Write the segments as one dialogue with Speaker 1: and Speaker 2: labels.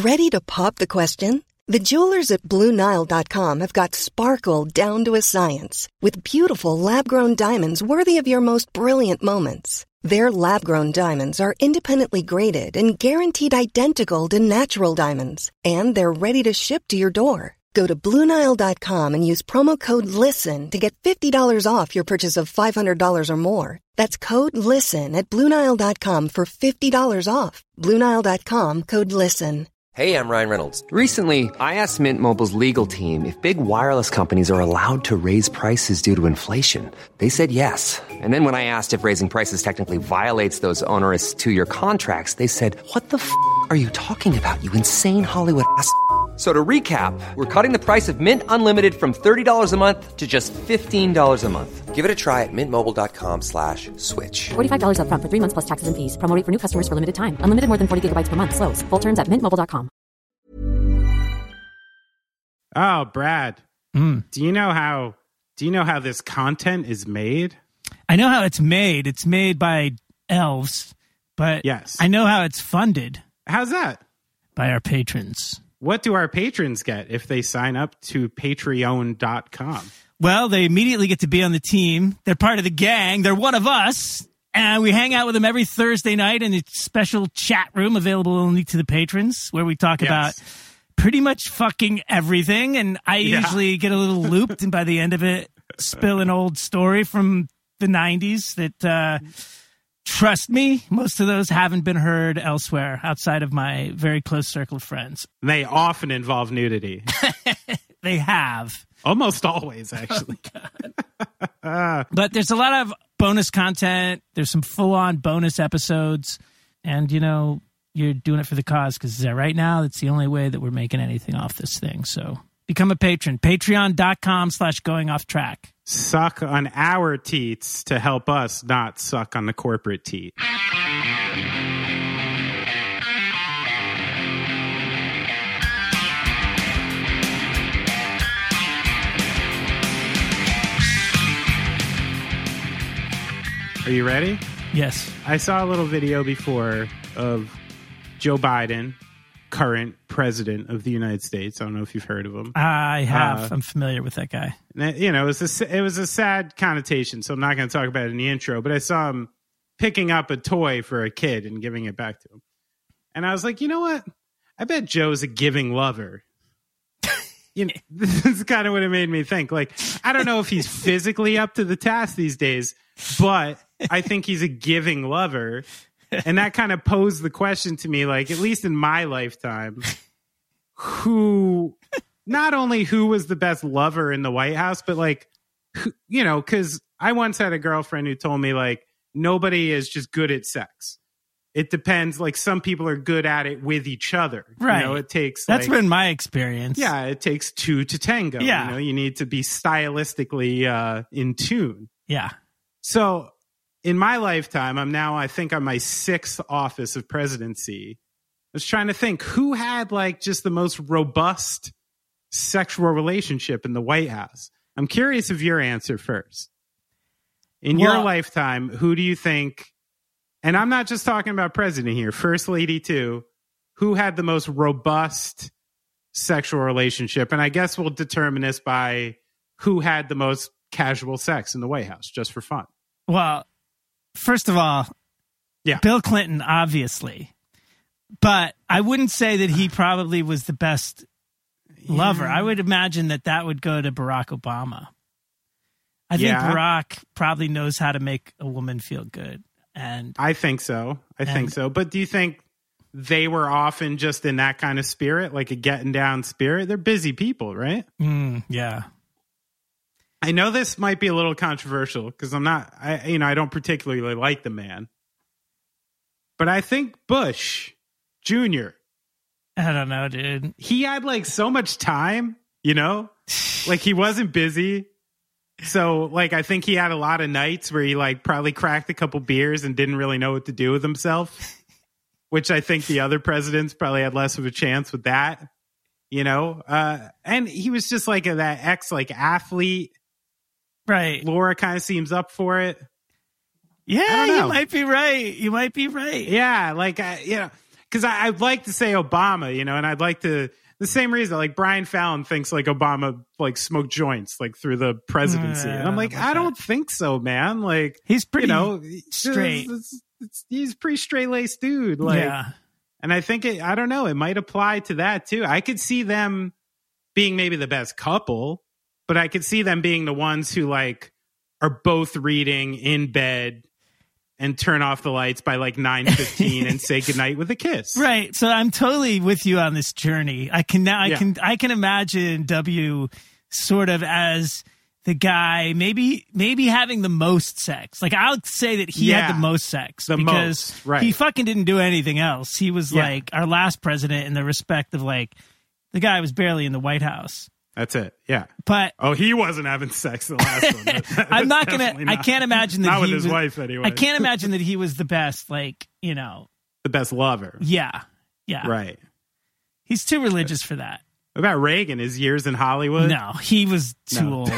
Speaker 1: Ready to pop the question? The jewelers at BlueNile.com have got sparkle down to a science with beautiful lab-grown diamonds worthy of your most brilliant moments. Their lab-grown diamonds are independently graded and guaranteed identical to natural diamonds, and they're ready to ship to your door. Go to BlueNile.com and use promo code LISTEN to get $50 off your purchase of $500 or more. That's code LISTEN at BlueNile.com for $50 off. BlueNile.com, code LISTEN.
Speaker 2: Hey, I'm Ryan Reynolds. Recently, I asked Mint Mobile's legal team if big wireless companies are allowed to raise prices due to inflation. They said yes. And then when I asked if raising prices technically violates those onerous two-year contracts, they said, "What the f*** are you talking about, you insane Hollywood ass f- So to recap, we're cutting the price of Mint Unlimited from $30 a month to just $15 a month. Give it a try at mintmobile.com/switch.
Speaker 3: $45 up front for 3 months plus taxes and fees. Promo rate for new customers for limited time. Unlimited more than 40 gigabytes per month. Slows full terms at mintmobile.com.
Speaker 4: Oh, Brad, do you know how this content is made?
Speaker 5: I know how it's made. It's made by elves, but
Speaker 4: yes,
Speaker 5: I know how it's funded.
Speaker 4: How's that?
Speaker 5: By our patrons.
Speaker 4: What do our patrons get if they sign up to patreon.com?
Speaker 5: Well, they immediately get to be on the team. They're part of the gang. They're one of us. And we hang out with them every Thursday night in a special chat room available only to the patrons where we talk about pretty much fucking everything. And I usually get a little looped, and by the end of it, spill an old story from the 90s that... trust me, most of those haven't been heard elsewhere outside of my very close circle of friends.
Speaker 4: They often involve nudity.
Speaker 5: They have.
Speaker 4: Almost always, actually.
Speaker 5: Oh, but there's a lot of bonus content. There's some full-on bonus episodes. And, you know, you're doing it for the cause because right now it's the only way that we're making anything off this thing. So become a patron. Patreon.com/goingofftrack.
Speaker 4: Suck on our teats to help us not suck on the corporate teat. Are you ready?
Speaker 5: Yes.
Speaker 4: I saw a little video before of Joe Biden, current president of the United States. I don't know if you've heard of him.
Speaker 5: I have. I'm familiar with that guy.
Speaker 4: You know, it was a sad connotation, so I'm not going to talk about it in the intro, but I saw him picking up a toy for a kid and giving it back to him. And I was like, you know what? I bet Joe's a giving lover. You know, this is kind of what it made me think. Like, I don't know if he's physically up to the task these days, but I think he's a giving lover. And that kind of posed the question to me, like, at least in my lifetime, not only who was the best lover in the White House, but like, you know, because I once had a girlfriend who told me, like, nobody is just good at sex. It depends. Like, some people are good at it with each other.
Speaker 5: Right.
Speaker 4: You know, it takes.
Speaker 5: That's been my experience.
Speaker 4: Yeah, it takes two to tango.
Speaker 5: Yeah.
Speaker 4: You know, you need to be stylistically in tune.
Speaker 5: Yeah.
Speaker 4: So in my lifetime, I think on my 6th office of presidency. I was trying to think who had like just the most robust sexual relationship in the White House. I'm curious of your answer first. In your lifetime, who do you think, and I'm not just talking about president here, first lady too, who had the most robust sexual relationship? And I guess we'll determine this by who had the most casual sex in the White House, just for fun.
Speaker 5: Well, first of all, Bill Clinton, obviously. But I wouldn't say that he probably was the best lover. I would imagine that would go to Barack Obama. I think Barack probably knows how to make a woman feel good. And
Speaker 4: I think so. But do you think they were often just in that kind of spirit, like a getting down spirit? They're busy people, right?
Speaker 5: Yeah.
Speaker 4: I know this might be a little controversial because I don't particularly like the man. But I think Bush Jr.
Speaker 5: I don't know, dude.
Speaker 4: He had like so much time, you know? Like he wasn't busy. So like I think he had a lot of nights where he like probably cracked a couple beers and didn't really know what to do with himself. Which I think the other presidents probably had less of a chance with that. You know? And he was just like that athlete.
Speaker 5: Right.
Speaker 4: Laura kind of seems up for it.
Speaker 5: Yeah, you might be right. You might be right.
Speaker 4: Yeah, like, because I'd like to say Obama, you know, and I'd like to, the same reason, like Brian Fallon thinks like Obama like smoked joints like through the presidency. And I'm like, I don't think so, man. Like
Speaker 5: he's pretty,
Speaker 4: you know,
Speaker 5: straight.
Speaker 4: He's a pretty straight-laced dude. Like,
Speaker 5: yeah.
Speaker 4: And I think I don't know, it might apply to that too. I could see them being maybe the best couple, but I could see them being the ones who like are both reading in bed and turn off the lights by like 9:15 and say goodnight with a kiss.
Speaker 5: Right. So I'm totally with you on this journey. I can imagine W sort of as the guy maybe having the most sex. Like I'll say that he had the most sex because he fucking didn't do anything else. He was like our last president in the respect of like the guy was barely in the White House.
Speaker 4: That's it. Yeah.
Speaker 5: But
Speaker 4: he wasn't having sex the last one.
Speaker 5: I can't imagine that
Speaker 4: not
Speaker 5: he
Speaker 4: with his wife anyway.
Speaker 5: I can't imagine that he was the best, like, you know,
Speaker 4: the best lover.
Speaker 5: Yeah. Yeah.
Speaker 4: Right.
Speaker 5: He's too religious for that.
Speaker 4: What about Reagan? His years in Hollywood?
Speaker 5: No, he was too old.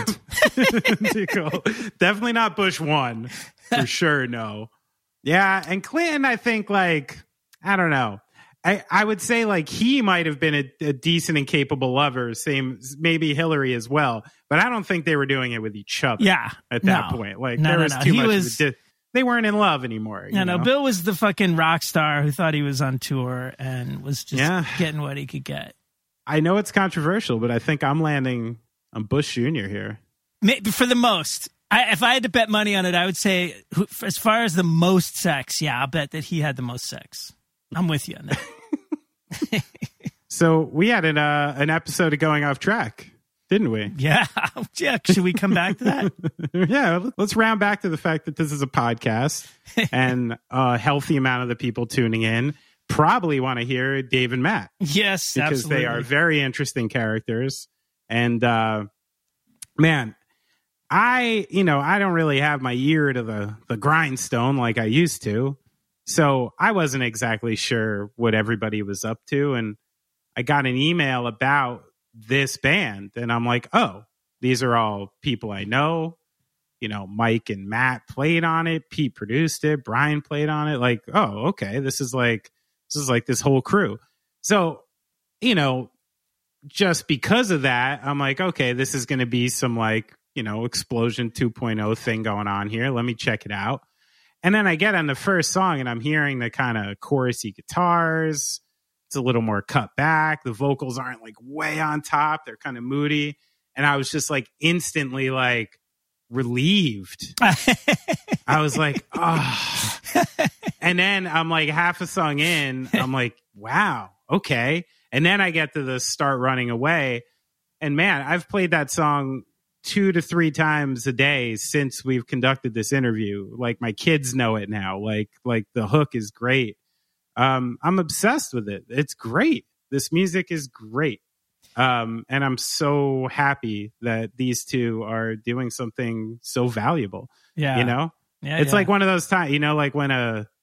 Speaker 4: Too cool. Definitely not Bush 1. For sure, no. Yeah, and Clinton, I think, like, I don't know. I would say, like, he might have been a decent and capable lover, same, maybe Hillary as well, but I don't think they were doing it with each other at that point. Like, there was too much they weren't in love anymore.
Speaker 5: No, Bill was the fucking rock star who thought he was on tour and was just getting what he could get.
Speaker 4: I know it's controversial, but I think I'm landing on Bush Jr. here.
Speaker 5: Maybe for the most. If I had to bet money on it, I would say, as far as the most sex, I'll bet that he had the most sex. I'm with you on that.
Speaker 4: So we had an episode of Going Off Track, didn't we?
Speaker 5: Yeah. Should we come back to that?
Speaker 4: Yeah. Let's round back to the fact that this is a podcast and a healthy amount of the people tuning in probably want to hear Dave and Matt.
Speaker 5: Yes,
Speaker 4: because
Speaker 5: absolutely.
Speaker 4: They are very interesting characters. And man, I don't really have my ear to the grindstone like I used to. So I wasn't exactly sure what everybody was up to. And I got an email about this band. And I'm like, oh, these are all people I know. You know, Mike and Matt played on it. Pete produced it. Brian played on it. Like, oh, okay. This is like this whole crew. So, you know, just because of that, I'm like, okay, this is going to be some like, you know, Explosion 2.0 thing going on here. Let me check it out. And then I get on the first song and I'm hearing the kind of chorusy guitars. It's a little more cut back. The vocals aren't like way on top. They're kind of moody. And I was just like instantly like relieved. I was like, oh. And then I'm like half a song in. I'm like, wow, okay. And then I get to the Start Running Away. And man, I've played that song 2 to 3 times a day since we've conducted this interview. Like my kids know it now. Like the hook is great. I'm obsessed with it. It's great. This music is great. And I'm so happy that these two are doing something so valuable. Yeah. You know? Yeah, it's like one of those times, you know, like when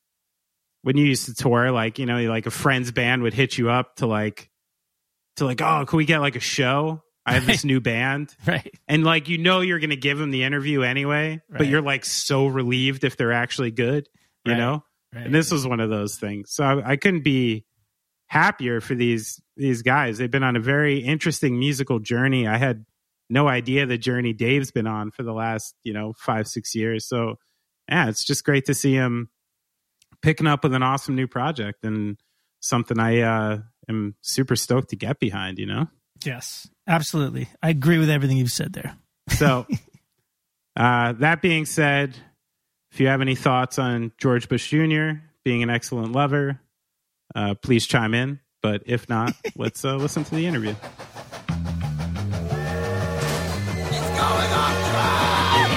Speaker 4: you used to tour, like, you know, like a friend's band would hit you up to like, oh, can we get like a show? I have this new band.
Speaker 5: Right.
Speaker 4: And like, you know, you're going to give them the interview anyway, but you're like so relieved if they're actually good, you know? Right. And this was one of those things. So I couldn't be happier for these guys. They've been on a very interesting musical journey. I had no idea the journey Dave's been on for the last, 5-6 years. So yeah, it's just great to see him picking up with an awesome new project and something I am super stoked to get behind,
Speaker 5: Yes, absolutely. I agree with everything you've said there.
Speaker 4: So that being said, if you have any thoughts on George Bush Jr. being an excellent lover, please chime in. But if not, let's listen to the interview. It's going off track.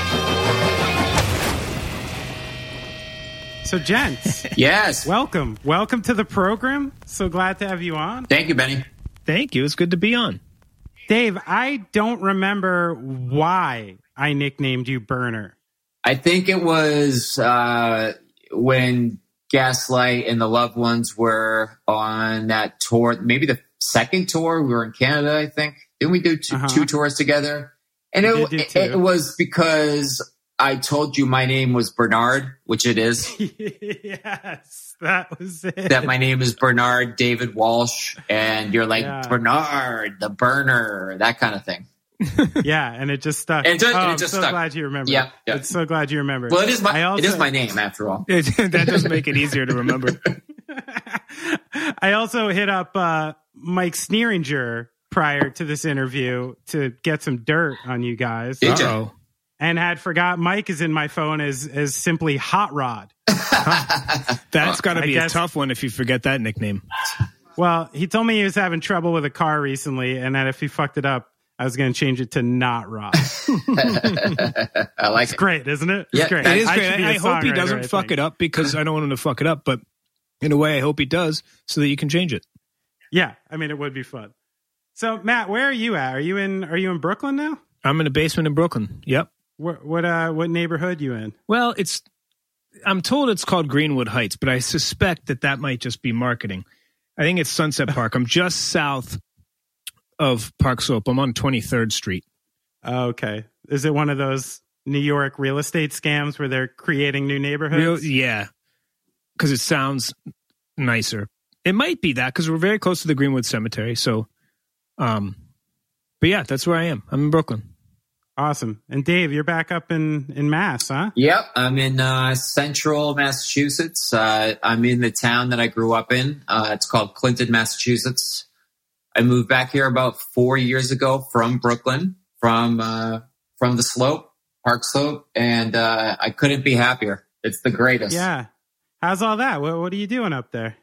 Speaker 4: So, gents.
Speaker 6: Yes.
Speaker 4: Welcome to the program. So glad to have you on.
Speaker 6: Thank you, Benny.
Speaker 7: Thank you. It's good to be on.
Speaker 4: Dave, I don't remember why I nicknamed you Burner.
Speaker 6: I think it was when Gaslight and the Loved Ones were on that tour, maybe the second tour. We were in Canada, I think. Didn't we do two tours together? And it was because I told you my name was Bernard, which it is.
Speaker 4: Yes, that was it.
Speaker 6: That my name is Bernard David Walsh, and you're like, Bernard, the burner, that kind of thing.
Speaker 4: Yeah, and it just stuck.
Speaker 6: It just
Speaker 4: I'm
Speaker 6: stuck.
Speaker 4: so glad you remember.
Speaker 6: Yeah.
Speaker 4: It's so glad you remember.
Speaker 6: Well, it is my name after all.
Speaker 7: That does make it easier to remember.
Speaker 4: I also hit up Mike Sneeringer prior to this interview to get some dirt on you guys.
Speaker 6: Did you?
Speaker 4: And had forgot Mike is in my phone as simply Hot Rod.
Speaker 7: That's got to be a tough one if you forget that nickname.
Speaker 4: Well, he told me he was having trouble with a car recently, and that if he fucked it up, I was going to change it to Not Rod.
Speaker 6: I like
Speaker 4: it's
Speaker 6: it.
Speaker 4: Great, isn't it?
Speaker 6: Yeah,
Speaker 4: it's great.
Speaker 7: It is great. I hope he doesn't fuck it up because I don't want him to fuck it up. But in a way, I hope he does so that you can change it.
Speaker 4: Yeah, I mean, it would be fun. So, Matt, where are you at? Are you in Brooklyn now?
Speaker 7: I'm in a basement in Brooklyn. Yep.
Speaker 4: What neighborhood you in?
Speaker 7: Well, I'm told it's called Greenwood Heights, but I suspect that might just be marketing. I think it's Sunset Park. I'm just south of Park Slope. I'm on 23rd Street.
Speaker 4: Okay. Is it one of those New York real estate scams where they're creating new neighborhoods?
Speaker 7: Yeah, because it sounds nicer. It might be that because we're very close to the Greenwood Cemetery. So, but yeah, that's where I am. I'm in Brooklyn.
Speaker 4: Awesome. And Dave, you're back up in Mass, huh?
Speaker 6: Yep. I'm in central Massachusetts. I'm in the town that I grew up in. It's called Clinton, Massachusetts. I moved back here about 4 years ago from Brooklyn, from the Slope, Park Slope, and I couldn't be happier. It's the greatest.
Speaker 4: Yeah. How's all that? What are you doing up there?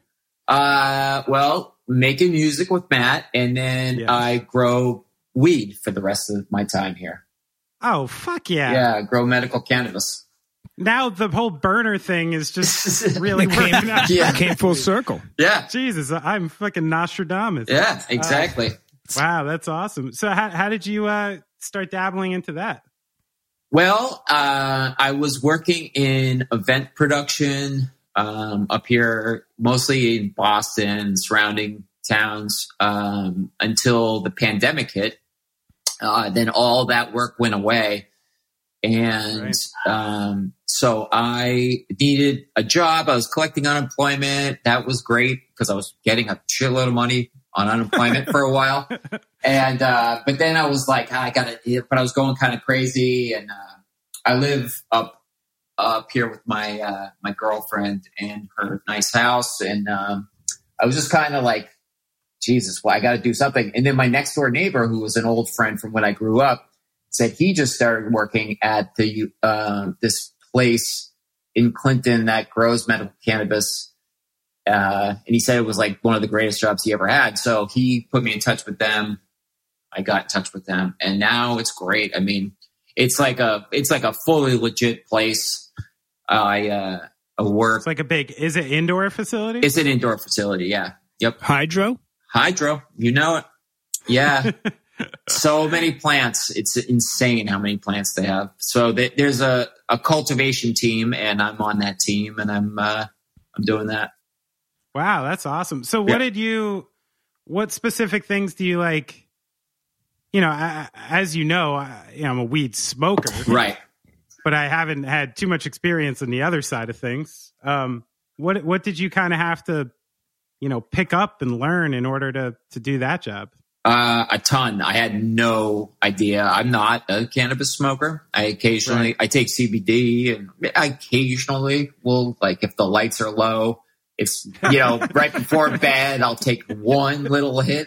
Speaker 6: Well, making music with Matt, and then I grow weed for the rest of my time here.
Speaker 4: Oh, fuck yeah.
Speaker 6: Yeah, grow medical cannabis.
Speaker 4: Now the whole burner thing is just really working out.
Speaker 6: Yeah.
Speaker 7: Came full circle.
Speaker 6: Yeah.
Speaker 4: Jesus, I'm fucking Nostradamus.
Speaker 6: Yeah, exactly.
Speaker 4: Wow, that's awesome. So how did you start dabbling into that?
Speaker 6: Well, I was working in event production up here, mostly in Boston, surrounding towns, until the pandemic hit. Then all that work went away. And so I needed a job. I was collecting unemployment. That was great because I was getting a shitload of money on unemployment for a while. And but then I was like, but I was going kind of crazy. And I live up here with my my girlfriend and her nice house. And I was just kind of like, Jesus, well, I got to do something. And then my next door neighbor, who was an old friend from when I grew up, said he just started working at the this place in Clinton that grows medical cannabis. And he said it was like one of the greatest jobs he ever had. So he put me in touch with them. I got in touch with them, and now it's great. I mean, it's like a fully legit place. I work.
Speaker 4: It's like is it indoor facility?
Speaker 6: It's an indoor facility. Yeah. Yep.
Speaker 7: Hydro,
Speaker 6: you know it. Yeah. So many plants. It's insane how many plants they have. So there's a cultivation team, and I'm on that team, and I'm doing that.
Speaker 4: Wow, that's awesome. So what specific things do you like? You know, as you know, I'm a weed smoker.
Speaker 6: Right.
Speaker 4: But I haven't had too much experience on the other side of things. What did you kind of have to, pick up and learn in order to do that job?
Speaker 6: A ton. I had no idea. I'm not a cannabis smoker. I take CBD, and I occasionally will, like, if the lights are low, it's, right before bed, I'll take one little hit,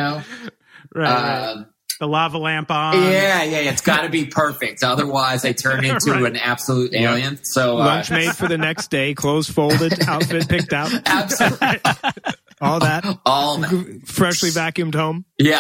Speaker 4: Right. The lava lamp on.
Speaker 6: Yeah. It's got to be perfect. Otherwise, I turn into an absolute alien. So
Speaker 7: lunch made for the next day, clothes folded, outfit picked out.
Speaker 6: Absolutely.
Speaker 7: All that. Freshly
Speaker 6: that.
Speaker 7: Vacuumed home.
Speaker 6: Yeah.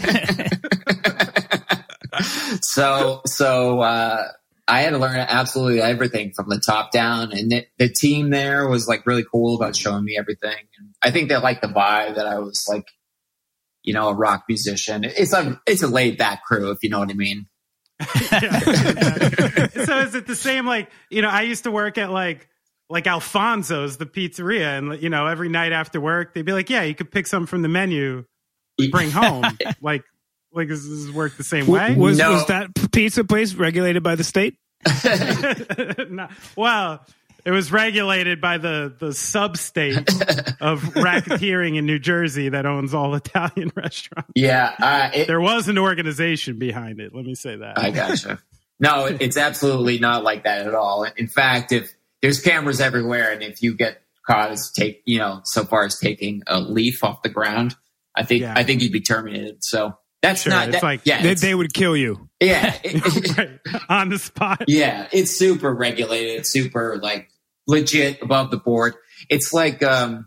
Speaker 6: So I had to learn absolutely everything from the top down, and the team there was like really cool about showing me everything. And I think they liked the vibe that I was like, a rock musician. It's a laid back crew, if you know what I mean.
Speaker 4: Yeah. So is it the same? Like, I used to work at like Alfonso's, the pizzeria, and every night after work they'd be like, "Yeah, you could pick some from the menu, bring home." like does this work the same way?
Speaker 7: Was that pizza place regulated by the state?
Speaker 4: No, well, it was regulated by the sub-state of racketeering in New Jersey that owns all Italian restaurants.
Speaker 6: Yeah.
Speaker 4: There was an organization behind it. Let me say that.
Speaker 6: I gotcha. No, it's absolutely not like that at all. In fact, if there's cameras everywhere, and if you get caught as so far as taking a leaf off the ground, I think you'd be terminated. So that's
Speaker 4: sure,
Speaker 6: not.
Speaker 4: It's
Speaker 6: that,
Speaker 4: like
Speaker 7: they would kill you.
Speaker 6: Yeah,
Speaker 4: right, on the spot.
Speaker 6: Yeah, it's super regulated. It's super like legit, above the board. It's like a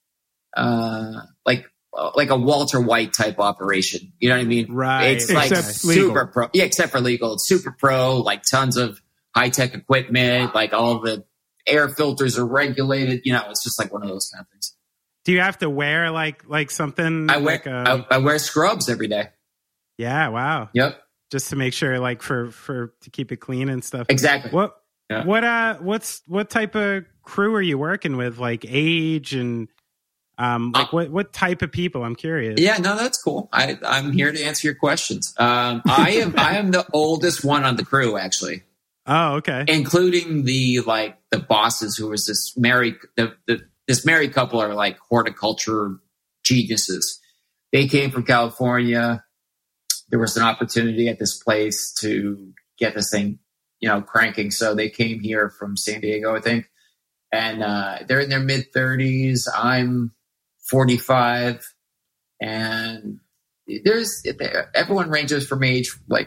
Speaker 6: Walter White type operation. You know what I mean?
Speaker 4: Right.
Speaker 6: It's like super pro. Yeah, except for legal. It's super pro, like tons of high tech equipment, like all the air filters are regulated. It's just like one of those kind of things.
Speaker 4: Do you have to wear like something?
Speaker 6: I wear scrubs every day.
Speaker 4: Yeah. Wow.
Speaker 6: Yep.
Speaker 4: Just to make sure, like for to keep it clean and stuff.
Speaker 6: Exactly.
Speaker 4: What type of crew are you working with? Like age and what type of people? I'm curious.
Speaker 6: Yeah, no, that's cool. I'm here to answer your questions. I am the oldest one on the crew, actually.
Speaker 4: Oh, okay.
Speaker 6: Including the bosses, who was this married couple are like horticulture geniuses. They came from California. There was an opportunity at this place to get this thing, cranking. So they came here from San Diego, I think. And they're in their mid-30s. I'm 45. And everyone ranges from age like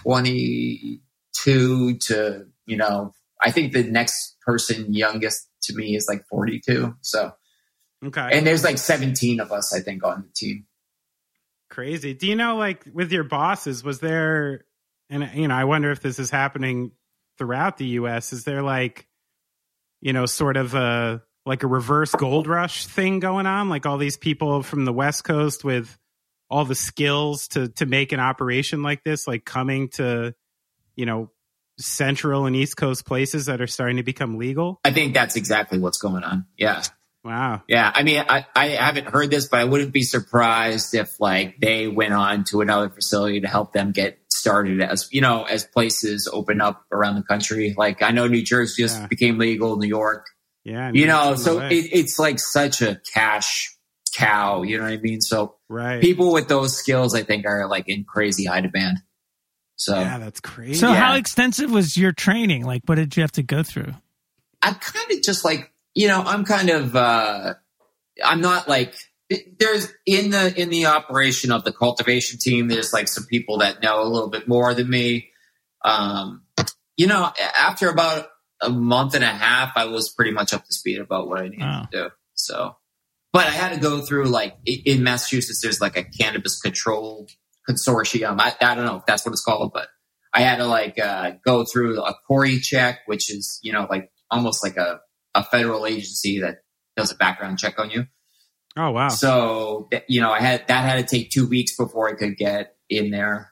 Speaker 6: 22 to, I think the next person youngest to me is like 42. So,
Speaker 4: okay.
Speaker 6: And there's like 17 of us, I think, on the team.
Speaker 4: Crazy. Do you know, like with your bosses, was there, and I wonder if this is happening throughout the U.S., is there like, sort of a reverse gold rush thing going on? Like all these people from the West Coast with all the skills to make an operation like this, like coming to, Central and East Coast places that are starting to become legal?
Speaker 6: I think that's exactly what's going on. Yeah.
Speaker 4: Wow.
Speaker 6: Yeah. I mean, I haven't heard this, but I wouldn't be surprised if like they went on to another facility to help them get started as places open up around the country. Like I know New Jersey just became legal, New York.
Speaker 4: Yeah.
Speaker 6: So it's like such a cash cow, you know what I mean? So
Speaker 4: right.
Speaker 6: People with those skills, I think, are like in crazy high demand. So
Speaker 4: yeah, that's crazy.
Speaker 5: So how extensive was your training? Like, what did you have to go through?
Speaker 6: I kind of just like, I'm kind of, I'm not like, there's in the operation of the cultivation team, there's like some people that know a little bit more than me. After about a month and a half, I was pretty much up to speed about what I needed to do. So, but I had to go through like in Massachusetts, there's like a cannabis control consortium. I don't know if that's what it's called, but I had to go through a Corey check, which is, like almost like a federal agency that does a background check on you.
Speaker 4: Oh, wow.
Speaker 6: So, I had to take 2 weeks before I could get in there.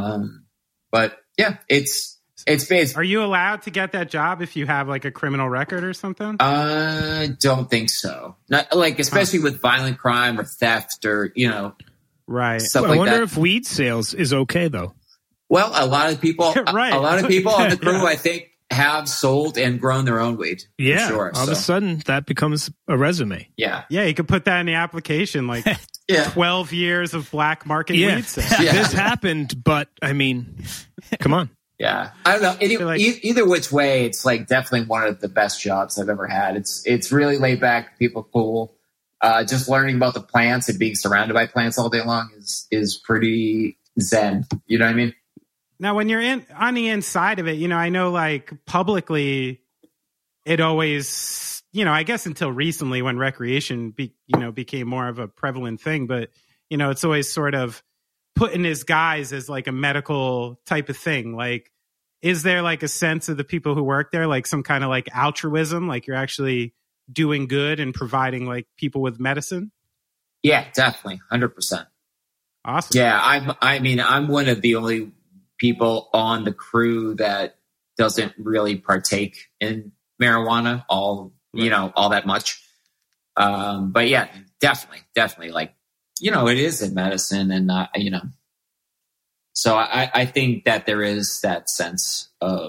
Speaker 6: But yeah, it's based.
Speaker 4: Are you allowed to get that job if you have like a criminal record or something?
Speaker 6: I don't think so. Not like, especially with violent crime or theft or,
Speaker 4: right.
Speaker 6: Stuff
Speaker 7: I
Speaker 6: like
Speaker 7: wonder
Speaker 6: that.
Speaker 7: if weed sales is okay though.
Speaker 6: Well, a lot of people,
Speaker 4: right.
Speaker 6: a lot of people on the crew, I think, have sold and grown their own weed.
Speaker 7: Yeah.
Speaker 6: For sure,
Speaker 7: all of a sudden that becomes a resume.
Speaker 6: Yeah.
Speaker 4: Yeah, you could put that in the application, like 12 years of black market weed sales.
Speaker 6: Yeah.
Speaker 7: This happened, but I mean, come on.
Speaker 6: Yeah. I don't know. Either which way, it's like definitely one of the best jobs I've ever had. It's really laid back, people cool. Just learning about the plants and being surrounded by plants all day long is pretty zen. You know what I mean?
Speaker 4: Now, when you're on the inside of it, I know like publicly it always, I guess until recently when recreation, became more of a prevalent thing, but, it's always sort of put in as guise as like a medical type of thing. Like, is there like a sense of the people who work there, like some kind of like altruism, like you're actually doing good and providing like people with medicine?
Speaker 6: Yeah, definitely. 100%.
Speaker 4: Awesome.
Speaker 6: Yeah. I'm one of the only people on the crew that doesn't really partake in marijuana all that much. But yeah, definitely like, it is in medicine and so I think that there is that sense of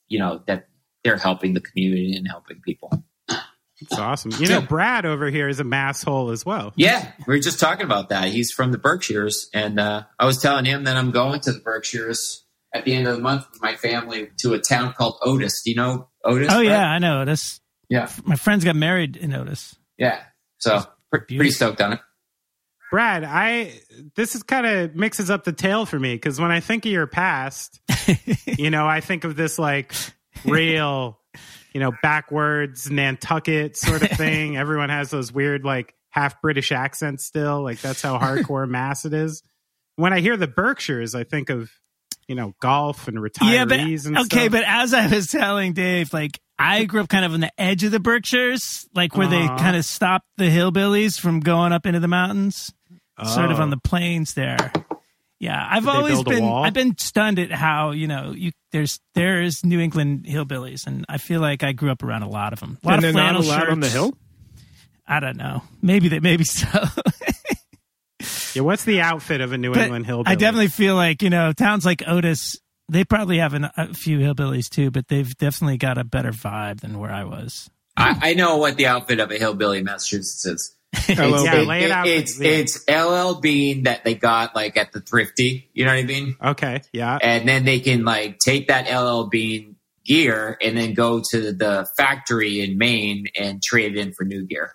Speaker 6: that they're helping the community and helping people.
Speaker 4: It's awesome. Brad over here is a masshole as well.
Speaker 6: Yeah, we were just talking about that. He's from the Berkshires, and I was telling him that I'm going to the Berkshires at the end of the month with my family to a town called Otis. Do you know Otis?
Speaker 5: Oh,
Speaker 6: Brad?
Speaker 5: yeah, I know Otis.
Speaker 6: Yeah.
Speaker 5: My friends got married in Otis.
Speaker 6: Yeah, so pretty stoked on it.
Speaker 4: Brad, this is kind of mixes up the tale for me, because when I think of your past, I think of this like real, backwards Nantucket sort of thing. Everyone has those weird like half British accents still. Like that's how hardcore Mass it is. When I hear the Berkshires, I think of, golf and retirees and stuff.
Speaker 5: But as I was telling Dave, like I grew up kind of on the edge of the Berkshires, like where they kind of stopped the hillbillies from going up into the mountains. Sort of on the plains there. Yeah, I've been stunned at how, there's New England hillbillies, and I feel like I grew up around a lot of them.
Speaker 7: And they're not allowed on the hill?
Speaker 5: I don't know. Maybe so.
Speaker 4: Yeah, what's the outfit of a New England hillbilly?
Speaker 5: I definitely feel like, towns like Otis, they probably have a few hillbillies too, but they've definitely got a better vibe than where I was.
Speaker 6: I know what the outfit of a hillbilly in Massachusetts is.
Speaker 4: Lay it out.
Speaker 6: It's LL Bean that they got like at the Thrifty. You know what I mean?
Speaker 4: Okay, yeah.
Speaker 6: And then they can like take that LL Bean gear and then go to the factory in Maine and trade it in for new gear.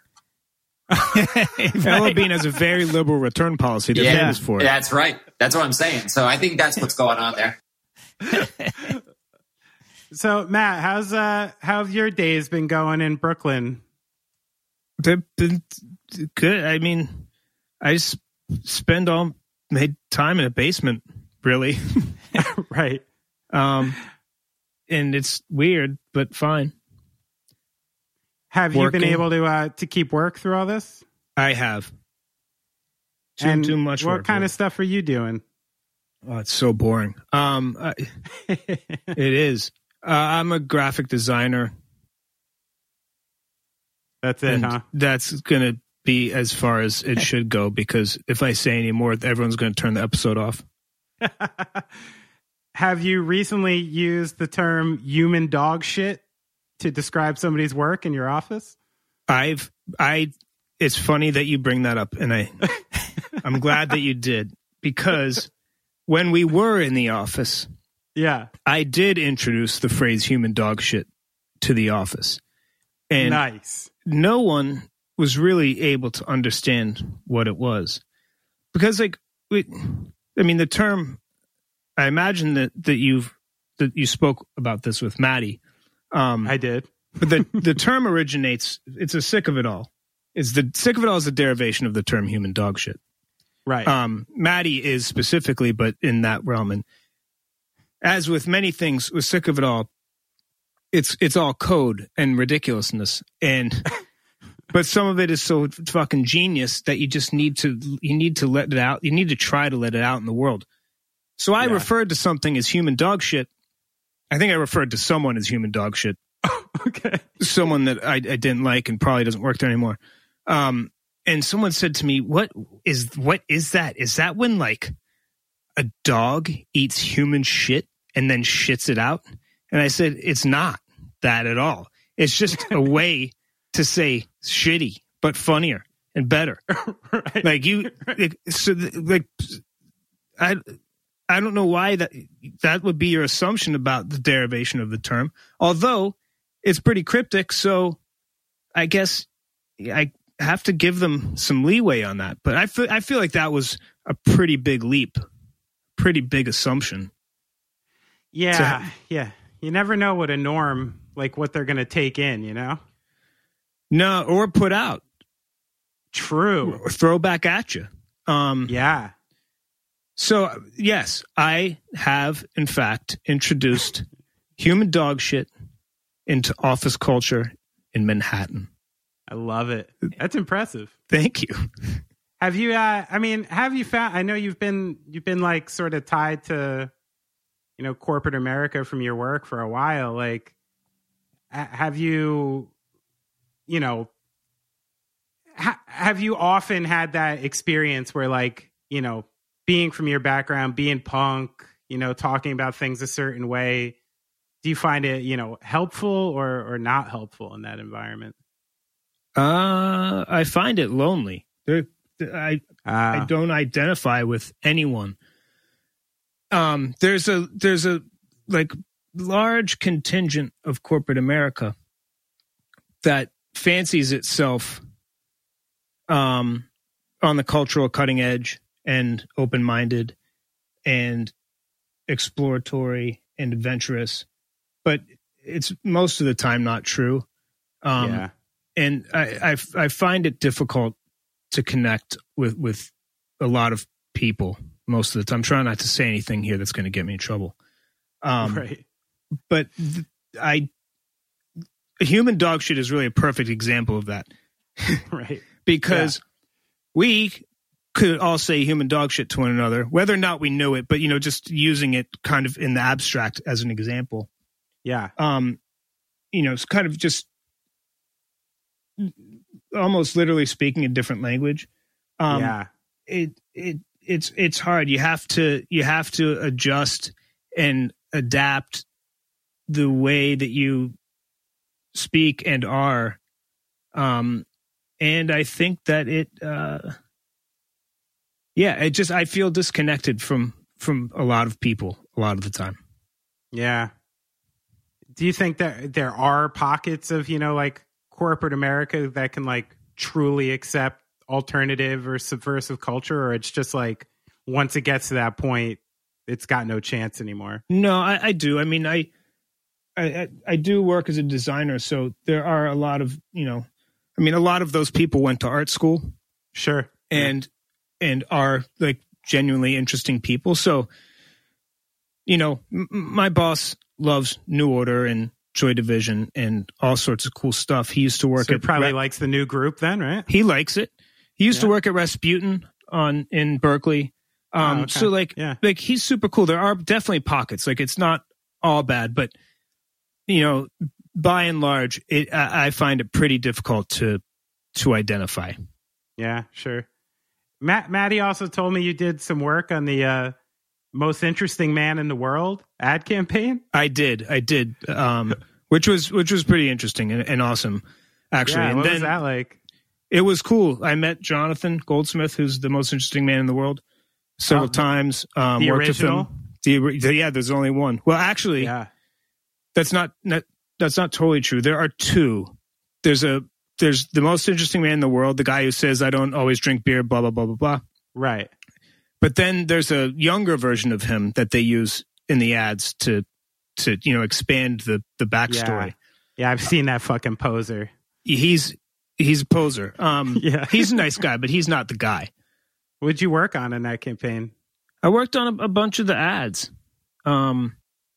Speaker 7: LL Bean has a very liberal return policy. They're famous for it.
Speaker 6: That's right. That's what I'm saying. So I think that's what's going on there.
Speaker 4: So Matt, how have your days been going in Brooklyn?
Speaker 7: They've been good. I mean, I just spend all my time in a basement, really.
Speaker 4: Right.
Speaker 7: And it's weird, but fine.
Speaker 4: Have you been able to keep work through all this?
Speaker 7: I have. Too much work.
Speaker 4: What kind of stuff are you doing?
Speaker 7: Oh, it's so boring. It is. I'm a graphic designer.
Speaker 4: That's it, huh?
Speaker 7: That's going to be as far as it should go, because if I say any more, everyone's going to turn the episode off.
Speaker 4: Have you recently used the term human dog shit to describe somebody's work in your office?
Speaker 7: It's funny that you bring that up, and I'm glad that you did, because when we were in the office, I did introduce the phrase human dog shit to the office. And
Speaker 4: nice.
Speaker 7: No one was really able to understand what it was, because the term, I imagine that you spoke about this with Maddie.
Speaker 4: I did.
Speaker 7: But the term originates, it's a sick of it all. Sick of it all is a derivation of the term human dog shit.
Speaker 4: Right.
Speaker 7: Maddie is specifically, but in that realm. And as with many things, with sick of it all, it's all code and ridiculousness, but some of it is so fucking genius that you need to let it out. You need to try to let it out in the world. So I referred to something as human dog shit. I think I referred to someone as human dog shit.
Speaker 4: Okay.
Speaker 7: Someone that I didn't like and probably doesn't work there anymore. And someone said to me, what is that? Is that when like a dog eats human shit and then shits it out? And I said, it's not that at all. It's just a way to say shitty, but funnier and better.
Speaker 4: Right.
Speaker 7: I don't know why that would be your assumption about the derivation of the term, although it's pretty cryptic. So I guess I have to give them some leeway on that. But I feel like that was a pretty big leap, pretty big assumption.
Speaker 4: Yeah. Yeah. You never know what a norm, like what they're going to take in, No,
Speaker 7: or put out.
Speaker 4: True.
Speaker 7: Or throw back at you.
Speaker 4: Yeah.
Speaker 7: So, yes, I have, in fact, introduced human dog shit into office culture in Manhattan.
Speaker 4: I love it. That's impressive.
Speaker 7: Thank you.
Speaker 4: Have you, have you found, I know you've been like sort of tied to, corporate America from your work for a while. Like, have you, have you often had that experience where like, being from your background, being punk, talking about things a certain way, do you find it, helpful or not helpful in that environment?
Speaker 7: I find it lonely. I don't identify with anyone. There's a like large contingent of corporate America that fancies itself on the cultural cutting edge and open-minded and exploratory and adventurous, but it's most of the time not true. And I find it difficult to connect with a lot of people most of the time. I'm trying not to say anything here that's going to get me in trouble.
Speaker 4: Right.
Speaker 7: But human dog shit is really a perfect example of that.
Speaker 4: Right.
Speaker 7: Because we could all say human dog shit to one another, whether or not we knew it, but, just using it kind of in the abstract as an example.
Speaker 4: Yeah.
Speaker 7: It's kind of just almost literally speaking a different language. It's hard. You have to adjust and adapt the way that you speak and are. And I think that I feel disconnected from a lot of people a lot of the time.
Speaker 4: Yeah. Do you think that there are pockets of, like corporate America that can like truly accept alternative or subversive culture, or it's just like once it gets to that point, it's got no chance anymore?
Speaker 7: No, I do. I mean, I do work as a designer, so there are a lot of, a lot of those people went to art school.
Speaker 4: Sure.
Speaker 7: And are like genuinely interesting people. So, my boss loves New Order and Joy Division and all sorts of cool stuff. He used to work at
Speaker 4: probably likes the new group then, right?
Speaker 7: He likes it. He used to work at Rasputin in Berkeley.
Speaker 4: Okay.
Speaker 7: So like he's super cool. There are definitely pockets. Like it's not all bad, but by and large, I find it pretty difficult to identify.
Speaker 4: Yeah, sure. Maddie also told me you did some work on the most interesting man in the world ad campaign.
Speaker 7: I did. Which was pretty interesting and awesome, actually.
Speaker 4: Yeah,
Speaker 7: and
Speaker 4: what
Speaker 7: then,
Speaker 4: was that like?
Speaker 7: It was cool. I met Jonathan Goldsmith, who's the most interesting man in the world, several times.
Speaker 4: The
Speaker 7: worked
Speaker 4: original?
Speaker 7: with him. There's only one. Well, actually, that's not totally true. There are two. There's the most interesting man in the world, the guy who says, I don't always drink beer, blah, blah, blah, blah, blah.
Speaker 4: Right.
Speaker 7: But then there's a younger version of him that they use in the ads to expand the backstory.
Speaker 4: Yeah, I've seen that fucking poser.
Speaker 7: He's a poser. He's a nice guy, but he's not the guy.
Speaker 4: What'd you work on in that campaign?
Speaker 7: I worked on a bunch of the ads. Coming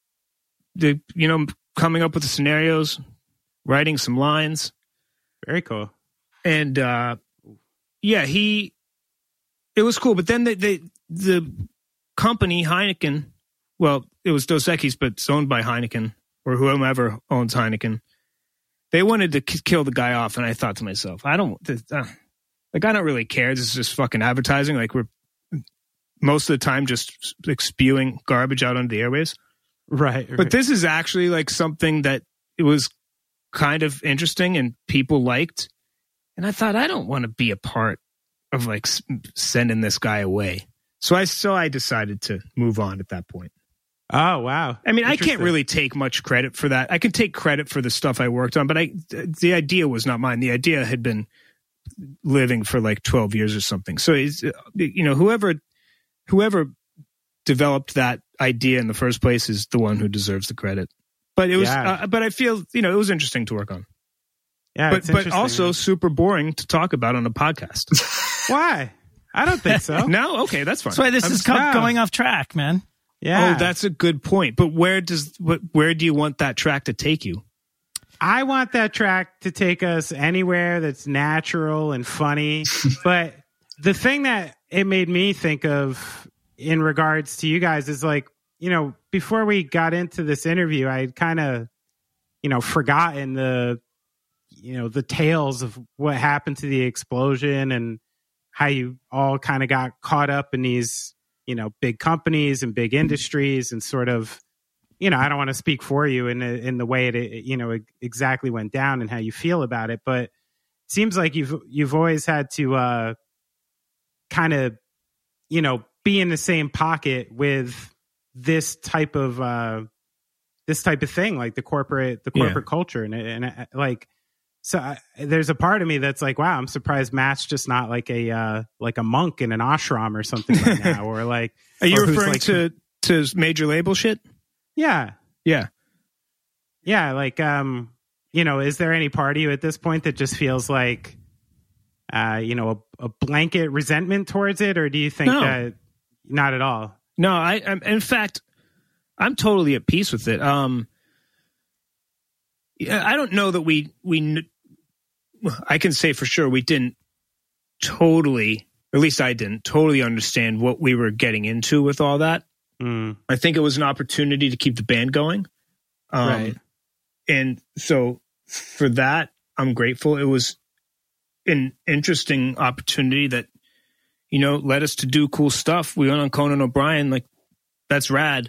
Speaker 7: up with the scenarios, writing some lines.
Speaker 4: Very cool.
Speaker 7: And it was cool. But then the company Heineken, well, it was Dos Equis, but it's owned by Heineken or whomever owns Heineken. They wanted to kill the guy off, and I thought to myself, I don't really care. This is just fucking advertising. Like we're most of the time just like spewing garbage out onto the airwaves.
Speaker 4: Right.
Speaker 7: But this is actually like something that it was kind of interesting and people liked. And I thought, I don't want to be a part of like sending this guy away. So I decided to move on at that point.
Speaker 4: Oh, wow.
Speaker 7: I mean, I can't really take much credit for that. I can take credit for the stuff I worked on, but the idea was not mine. The idea had been living for like 12 years or something. So, whoever developed that idea in the first place is the one who deserves the credit. But it was, but I feel, it was interesting to work on.
Speaker 4: Yeah,
Speaker 7: but also super boring to talk about on a podcast.
Speaker 4: Why? I don't think so.
Speaker 7: No? Okay, that's fine.
Speaker 5: That's why this is going off track, man.
Speaker 4: Yeah.
Speaker 7: Oh, that's a good point. But where do you want that track to take you?
Speaker 4: I want that track to take us anywhere that's natural and funny. But the thing that it made me think of in regards to you guys is like, before we got into this interview, I kind of, forgotten the tales of what happened to the explosion and how you all kind of got caught up in these, big companies and big industries and sort of, you know, I don't want to speak for you in the way it you know, exactly went down and how you feel about it, but it seems like you've always had to kind of, you know, be in the same pocket with this type of thing, like the corporate culture, and like, so there's a part of me that's like, wow, I'm surprised Matt's just not like a monk in an ashram or something right now, or like,
Speaker 7: are you referring
Speaker 4: like,
Speaker 7: to major label shit?
Speaker 4: Yeah. Like, you know, is there any part of you at this point that just feels like, you know, a blanket resentment towards it, or do you think that not at all?
Speaker 7: No, I'm in fact, I'm totally at peace with it. I don't know that I can say for sure we didn't totally, at least I didn't totally understand what we were getting into with all that. I think it was an opportunity to keep the band going.
Speaker 4: Right.
Speaker 7: And so for that, I'm grateful. It was an interesting opportunity that, you know, led us to do cool stuff. We went on Conan O'Brien, like, that's rad.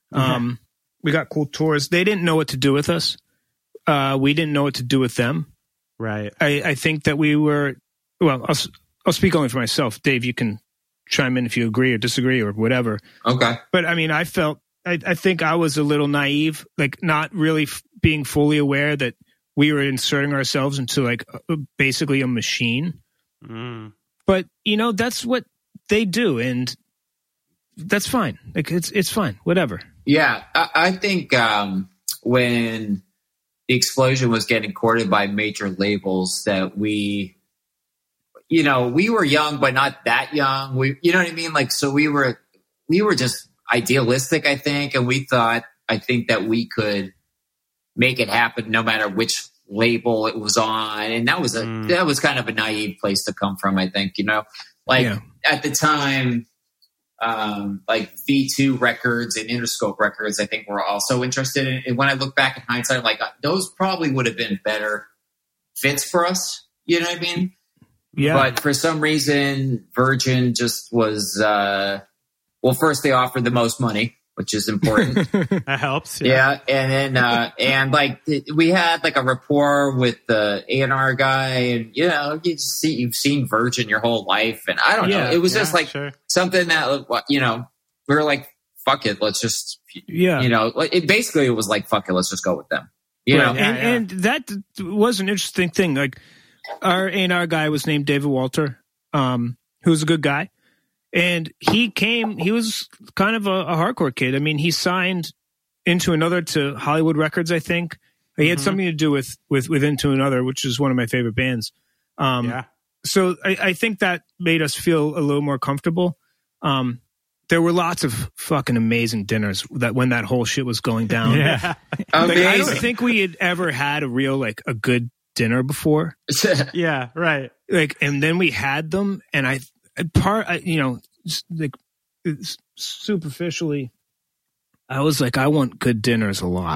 Speaker 7: We got cool tours. They didn't know what to do with us. We didn't know what to do with them.
Speaker 4: Right.
Speaker 7: I think that we were, well, I'll speak only for myself. Dave, you can chime in if you agree or disagree or whatever.
Speaker 6: Okay.
Speaker 7: But I mean, I think I was a little naive, like not really being fully aware that we were inserting ourselves into like basically a machine. But, you know, that's what they do. And that's fine. Like it's fine. Whatever.
Speaker 6: Yeah. I think when the Explosion was getting courted by major labels, that we, you know, we were young, but not that young. You know what I mean? Like, so we were just idealistic, I think. And I think that we could make it happen no matter which label it was on. And that was kind of a naive place to come from, I think, you know, like at the time, like V2 Records and Interscope Records, I think were also interested in. And when I look back in hindsight, I'm like, those probably would have been better fits for us. You know what I mean?
Speaker 7: Yeah.
Speaker 6: But for some reason, Virgin just was, well, first they offered the most money, which is important.
Speaker 4: That helps.
Speaker 6: Yeah. And then, and like we had like a rapport with the A&R guy, and, you know, you've seen Virgin your whole life. And I don't know. It was just like something that, you know, we were like, fuck it. Let's just, you know, it was like, fuck it. Let's just go with them. You know?
Speaker 7: And that was an interesting thing. Like our A&R guy was named David Walter, who was a good guy. And he was kind of a hardcore kid. I mean, he signed Into Another to Hollywood Records, I think. He had something to do with Into Another, which is one of my favorite bands. So I think that made us feel a little more comfortable. There were lots of fucking amazing dinners when that whole shit was going down.
Speaker 6: Amazing.
Speaker 7: I don't think we had ever had a real, like, a good dinner before.
Speaker 4: Yeah, right.
Speaker 7: Like, and then we had them, and you know, like superficially, I was like, I want good dinners a lot.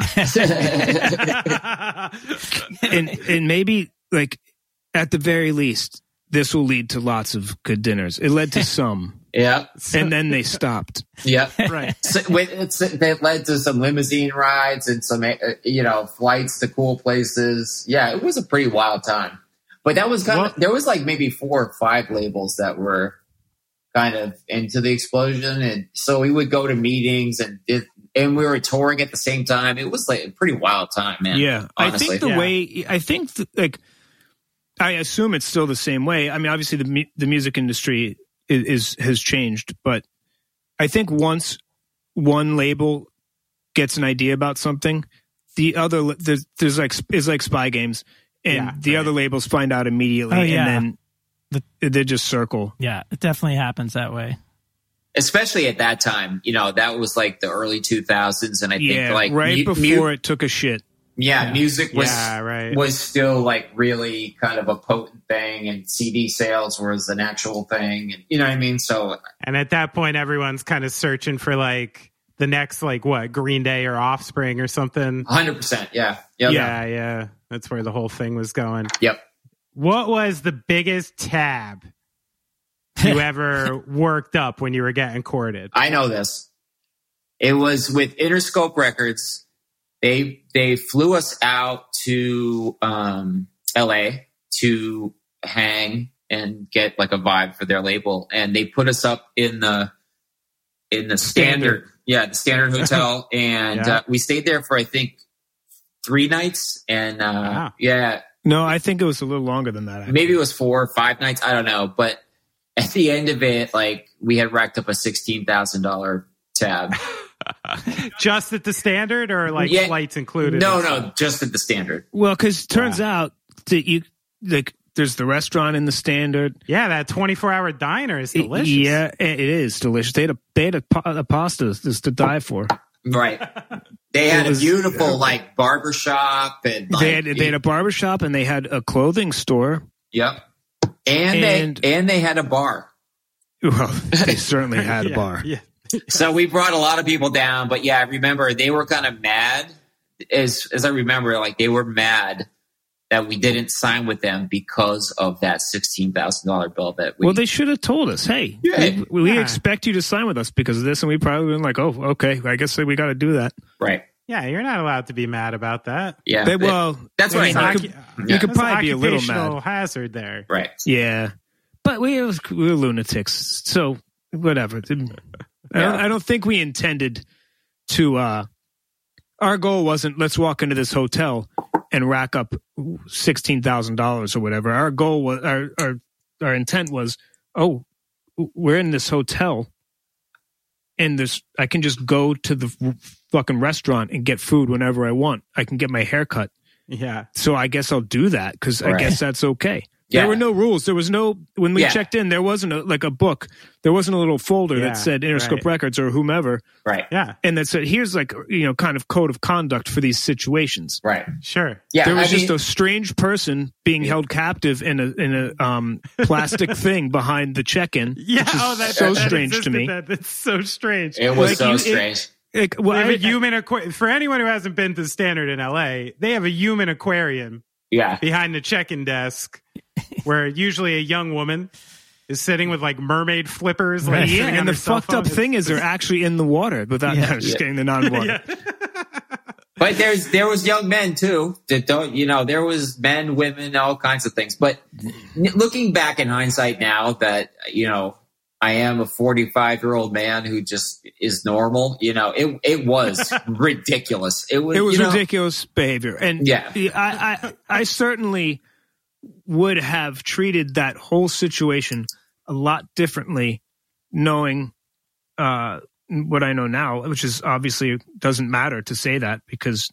Speaker 7: and maybe like at the very least, this will lead to lots of good dinners. It led to some.
Speaker 6: Yeah.
Speaker 7: And then they stopped.
Speaker 6: Yeah.
Speaker 4: Right.
Speaker 6: So that led to some limousine rides and some, you know, flights to cool places. Yeah. It was a pretty wild time. But that was there was like maybe 4 or 5 labels that were kind of into the Explosion. And so we would go to meetings and we were touring at the same time. It was like a pretty wild time, man.
Speaker 7: Yeah.
Speaker 6: Honestly.
Speaker 7: I think like, I assume it's still the same way. I mean, obviously the music industry has changed, but I think once one label gets an idea about something, the other there's like Spy Games. And the other labels find out immediately, and then they just circle.
Speaker 5: Yeah, it definitely happens that way.
Speaker 6: Especially at that time, you know, that was like the early 2000s, and I think like
Speaker 7: right before it took a shit.
Speaker 6: Yeah, music was still like really kind of a potent thing, and CD sales was an actual thing, and you know what I mean. So,
Speaker 4: and at that point, everyone's kind of searching for like the next, like what, Green Day or Offspring or something.
Speaker 6: 100%, yeah.
Speaker 4: Yeah. That's where the whole thing was going.
Speaker 6: Yep.
Speaker 4: What was the biggest tab you ever worked up when you were getting courted?
Speaker 6: I know this. It was with Interscope Records. They flew us out to LA to hang and get like a vibe for their label, and they put us up in the Standard the Standard Hotel, and we stayed there for I think 3 nights, and
Speaker 4: Wow.
Speaker 7: No, I think it was a little longer than that. Actually.
Speaker 6: Maybe it was 4 or 5 nights. I don't know, but at the end of it, like we had racked up a $16,000 tab.
Speaker 4: Just at the Standard, or like flights included?
Speaker 6: No, just at the Standard.
Speaker 7: Well, because it turns out that there's the restaurant in the Standard.
Speaker 4: Yeah, that 24-hour diner is delicious.
Speaker 7: It is delicious. They had a pasta just to die for.
Speaker 6: Right. They had a beautiful like barbershop, and like,
Speaker 7: they had a barbershop, and they had a clothing store.
Speaker 6: Yep. And they had a bar.
Speaker 7: Well, they certainly had a bar.
Speaker 4: Yeah.
Speaker 6: So we brought a lot of people down, but I remember they were kind of mad. As I remember, like they were mad that we didn't sign with them because of that $16,000 bill that we...
Speaker 7: Well, they should have told us, hey, we expect you to sign with us because of this, and we probably been like, oh, okay, I guess we got to do that.
Speaker 6: Right.
Speaker 4: Yeah, you're not allowed to be mad about that.
Speaker 6: Yeah.
Speaker 7: That's what I thought. You could probably be a little mad.
Speaker 4: Hazard there.
Speaker 6: Right.
Speaker 7: Yeah. But we were lunatics, so whatever. I don't think we intended to... our goal wasn't, let's walk into this hotel and rack up $16,000 or whatever. Our goal was, our intent was, we're in this hotel, and I can just go to the fucking restaurant and get food whenever I want. I can get my hair cut.
Speaker 4: Yeah.
Speaker 7: So I guess I'll do that because I guess that's okay.
Speaker 6: Yeah.
Speaker 7: There were no rules. There was no, when we checked in, there wasn't a book. There wasn't a little folder that said Interscope Records or whomever.
Speaker 6: Right.
Speaker 4: Yeah.
Speaker 7: And that said, here's like, kind of code of conduct for these situations.
Speaker 6: Right.
Speaker 4: Sure.
Speaker 6: Yeah.
Speaker 7: There was just a strange person being held captive in a plastic thing behind the check-in.
Speaker 4: Yeah.
Speaker 7: That's so strange to me.
Speaker 4: That's so strange.
Speaker 6: It was strange.
Speaker 4: For anyone who hasn't been to Standard in LA, they have a human aquarium behind the check-in desk where usually a young woman is sitting with like mermaid flippers. Like,
Speaker 7: and the fucked up thing is they're actually in the water without just getting the non-water.
Speaker 6: But there was young men too that don't, there was men, women, all kinds of things. But looking back in hindsight now that, I am a 45-year-old man who just is normal. It was ridiculous. It was
Speaker 7: ridiculous behavior. And I certainly would have treated that whole situation a lot differently, knowing what I know now, which is obviously doesn't matter to say that because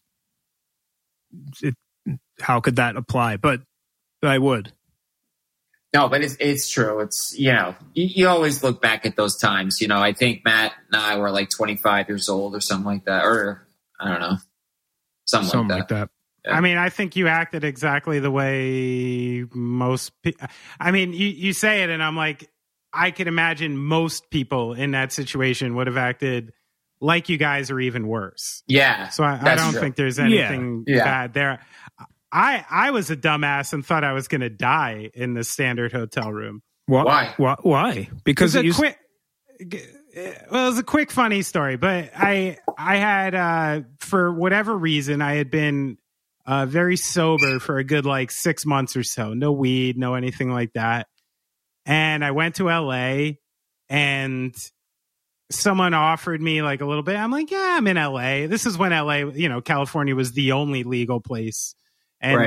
Speaker 7: how could that apply? But I would.
Speaker 6: No, but it's true. It's, you always look back at those times. I think Matt and I were like 25 years old or something like that. Or I don't know. Something like that.
Speaker 4: Yeah. I mean, I think you acted exactly the way most people... I mean, you say it and I'm like, I can imagine most people in that situation would have acted like you guys or even worse.
Speaker 6: Yeah.
Speaker 4: So I don't think there's anything bad there. I was a dumbass and thought I was going to die in the Standard hotel room.
Speaker 6: Why?
Speaker 7: Why? Because
Speaker 4: it was a quick, funny story. But I had, for whatever reason, I had been very sober for a good 6 months or so. No weed, no anything like that. And I went to LA, and someone offered me a little bit. I'm like, yeah, I'm in LA. This is when LA, California was the only legal place. And,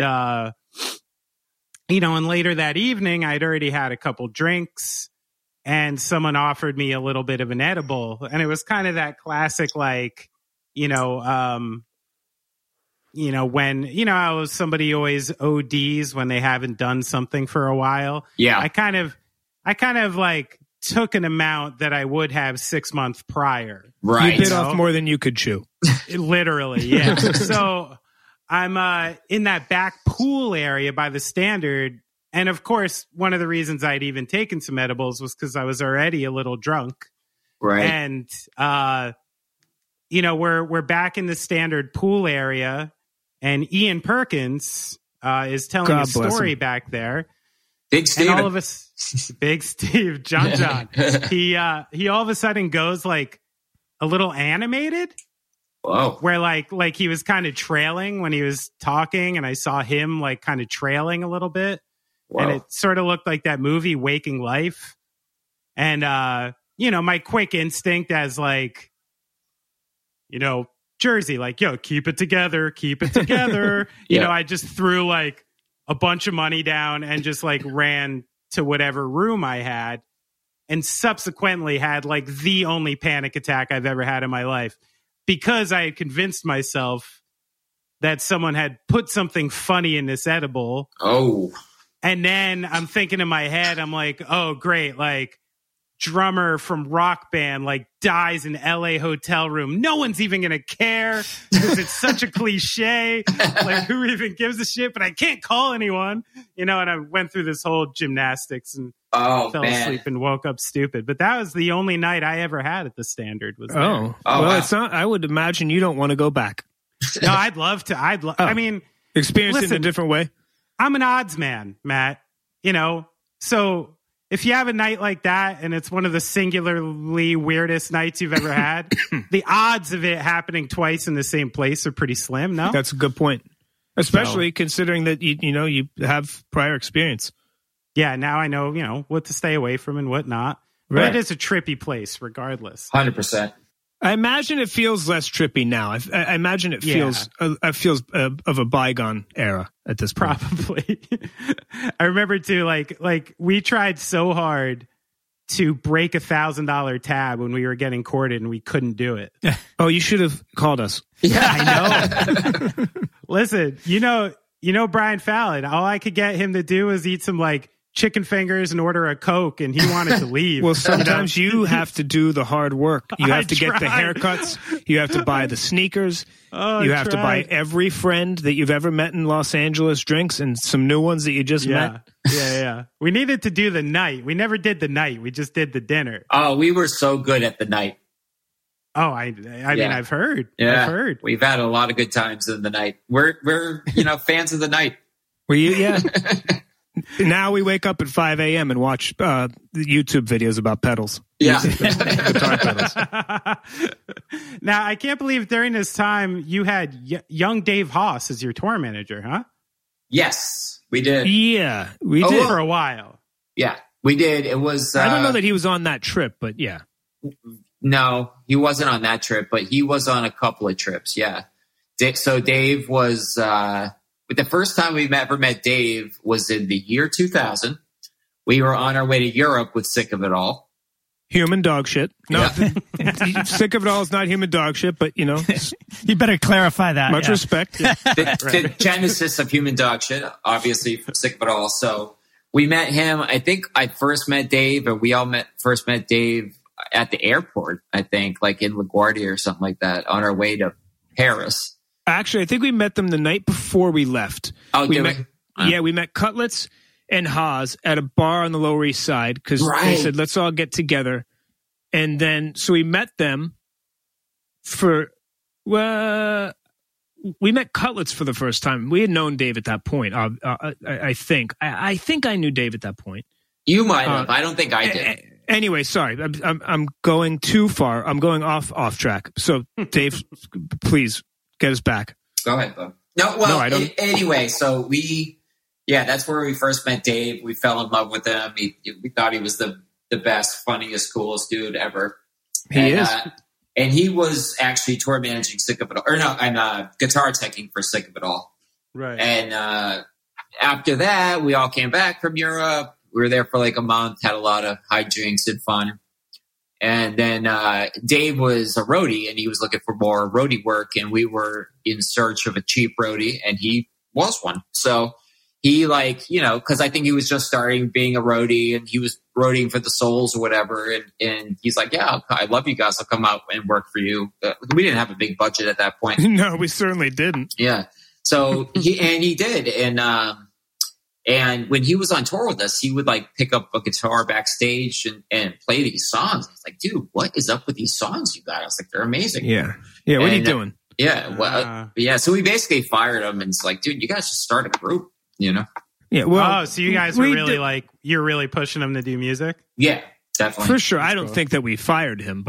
Speaker 4: and later that evening, I'd already had a couple drinks, and someone offered me a little bit of an edible. And it was kind of that classic, when, how somebody always ODs when they haven't done something for a while.
Speaker 6: Yeah.
Speaker 4: I kind of took an amount that I would have 6 months prior.
Speaker 6: Right.
Speaker 7: You bit off more than you could chew.
Speaker 4: Literally, yeah. So I'm in that back pool area by the Standard. And of course, one of the reasons I'd even taken some edibles was because I was already a little drunk.
Speaker 6: Right.
Speaker 4: And, we're back in the Standard pool area, and Ian Perkins is telling a story back there.
Speaker 6: Big Steve.
Speaker 4: And all of us, Big Steve, John. He all of a sudden goes a little animated.
Speaker 6: Whoa.
Speaker 4: Where like he was kind of trailing when he was talking, and I saw him like kind of trailing a little bit.
Speaker 6: Whoa.
Speaker 4: And it sort of looked like that movie Waking Life. And my quick instinct as like, Jersey, like, yo, keep it together.
Speaker 6: Yeah.
Speaker 4: I just threw like a bunch of money down and just like ran to whatever room I had, and subsequently had like the only panic attack I've ever had in my life, because I had convinced myself that someone had put something funny in this edible.
Speaker 6: Oh.
Speaker 4: And then I'm thinking in my head, I'm like, oh, great. Like, drummer from rock band like dies in LA hotel room. No one's even going to care because it's such a cliche. Like, who even gives a shit? But I can't call anyone, and I went through this whole gymnastics and fell asleep and woke up stupid. But that was the only night I ever had at the Standard. Was there.
Speaker 7: Well,
Speaker 6: wow.
Speaker 7: It's not. I would imagine you don't want to go back.
Speaker 4: No, I'd love to. I mean,
Speaker 7: experience it in a different way.
Speaker 4: I'm an odds man, Matt. So if you have a night like that and it's one of the singularly weirdest nights you've ever had, the odds of it happening twice in the same place are pretty slim, no?
Speaker 7: That's a good point. Especially considering that you have prior experience.
Speaker 4: Yeah, now I know, what to stay away from and what not. But
Speaker 7: Right.
Speaker 4: it is a trippy place regardless.
Speaker 6: 100%.
Speaker 7: I imagine it feels less trippy now. I imagine it feels of a bygone era at this point.
Speaker 4: Probably. I remember too, like we tried so hard to break $1,000 tab when we were getting courted and we couldn't do it.
Speaker 7: Oh, you should have called us.
Speaker 4: Yeah, I know. Listen, Brian Fallon, all I could get him to do was eat some like chicken fingers and order a Coke, and he wanted to leave.
Speaker 7: Well, sometimes you have to do the hard work. You have to get the
Speaker 4: tried.
Speaker 7: haircuts. You have to buy the sneakers.
Speaker 4: Oh,
Speaker 7: You have to buy every friend that you've ever met in Los Angeles drinks and some new ones that you just met.
Speaker 4: Yeah. We needed to do the night. We never did the night. We just did the dinner.
Speaker 6: Oh, we were so good at the night.
Speaker 4: Oh, I mean, I've heard.
Speaker 6: Yeah.
Speaker 4: I've heard.
Speaker 6: We've had a lot of good times in the night. We're fans of the night.
Speaker 7: Were you? Yeah. Now we wake up at 5 a.m. and watch YouTube videos about pedals.
Speaker 6: Yeah.
Speaker 7: Guitar pedals.
Speaker 4: Now, I can't believe during this time you had young Dave Haas as your tour manager, huh?
Speaker 6: Yes, we did.
Speaker 7: Yeah, we did.
Speaker 4: For a while.
Speaker 6: Yeah, we did. It was.
Speaker 7: I don't know that he was on that trip, but yeah.
Speaker 6: No, he wasn't on that trip, but he was on a couple of trips. Yeah. So Dave was. The first time we ever met Dave was in the year 2000. We were on our way to Europe with Sick of It All.
Speaker 7: Human dog shit. No,
Speaker 6: Yeah.
Speaker 7: Sick of It All is not human dog shit, but
Speaker 5: You better clarify that.
Speaker 7: much respect.
Speaker 6: The genesis of human dog shit, obviously, from Sick of It All. So we met him. I think I first met Dave, or we all first met Dave at the airport, I think, like in LaGuardia or something like that, on our way to Paris.
Speaker 7: Actually, I think we met them the night before we left.
Speaker 6: Oh, did
Speaker 7: met,
Speaker 6: we?
Speaker 7: Yeah, we met Cutlets and Haas at a bar on the Lower East Side because they
Speaker 6: Right.
Speaker 7: said, let's all get together. And then, so we met them we met Cutlets for the first time. We had known Dave at that point, I think. I think I knew Dave at that point.
Speaker 6: You might have. I don't think I did.
Speaker 7: Anyway, sorry, I'm going too far. I'm going off track. So, Dave, please get us back.
Speaker 6: Go ahead, Bob. I don't. Anyway, so that's where we first met Dave. We fell in love with him. We thought he was the best, funniest, coolest dude ever.
Speaker 7: He is.
Speaker 6: And he was actually tour managing Sick of It All. Or no, I'm guitar teching for Sick of It All.
Speaker 4: Right.
Speaker 6: And after that, we all came back from Europe. We were there for like a month, had a lot of hijinks and fun. And then Dave was a roadie, and he was looking for more roadie work, and we were in search of a cheap roadie, and he was one. So he because I think he was just starting being a roadie, and he was roadieing for the Souls or whatever, and he's like, yeah, I love you guys. I'll come out and work for you. We didn't have a big budget at that point.
Speaker 7: No, we certainly didn't.
Speaker 6: Yeah. So he did. And when he was on tour with us, he would like pick up a guitar backstage and play these songs. I was like, dude, what is up with these songs you got? I was like, they're amazing.
Speaker 7: Yeah. Yeah. What are you doing?
Speaker 6: Yeah. So we basically fired him, and it's like, dude, you guys should start a group,
Speaker 7: Yeah. Well,
Speaker 4: so you guys were really you're really pushing him to do music?
Speaker 6: Yeah, definitely.
Speaker 7: For sure. I don't think that we fired him, but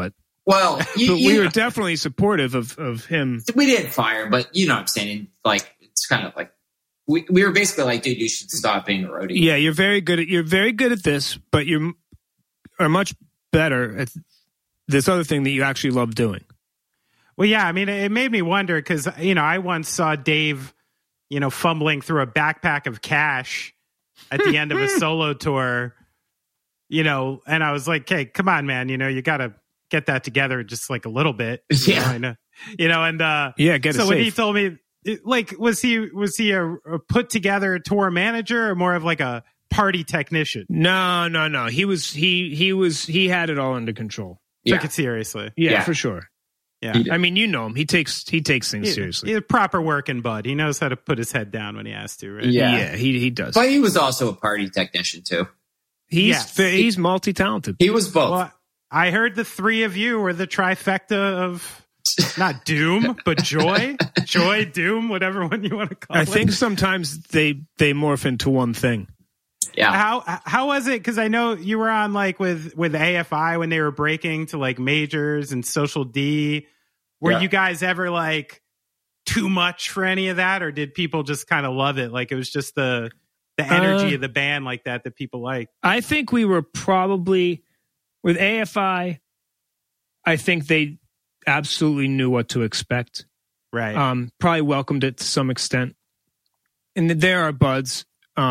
Speaker 6: Well,
Speaker 7: we were definitely supportive of him.
Speaker 6: We didn't fire, but you know what I'm saying? Like, it's kind of like, we were basically like, dude, you should stop being a roadie.
Speaker 7: Yeah, you're very good at this, but you are much better at this other thing that you actually love doing.
Speaker 4: Well, yeah, I mean, it made me wonder because, I once saw Dave, fumbling through a backpack of cash at the end of a solo tour, and I was like, hey, come on, man, you got to get that together just like a little bit.
Speaker 6: Yeah.
Speaker 7: Get
Speaker 4: so
Speaker 7: it
Speaker 4: when
Speaker 7: safe.
Speaker 4: he told me, like, was he a put together tour manager or more of like a party technician?
Speaker 7: No. He had it all under control.
Speaker 4: Took it seriously.
Speaker 7: Yeah, for sure.
Speaker 4: Yeah.
Speaker 7: I mean, him. He takes things seriously.
Speaker 4: He's a proper working bud. He knows how to put his head down when he has to, right?
Speaker 7: Yeah, he does.
Speaker 6: But he was also a party technician too.
Speaker 7: He's multi-talented.
Speaker 6: He was both.
Speaker 4: Well, I heard the three of you were the trifecta of not doom, but joy, doom, whatever one you want to call it.
Speaker 7: I think sometimes they morph into one thing.
Speaker 6: Yeah.
Speaker 4: How was it? Because I know you were on like with AFI when they were breaking to like majors and Social D. Were you guys ever like too much for any of that, or did people just kind of love it? Like it was just the energy of the band like that people like.
Speaker 7: I think we were probably with AFI. I think they absolutely knew what to expect.
Speaker 4: Right.
Speaker 7: Probably welcomed it to some extent. And there are buds.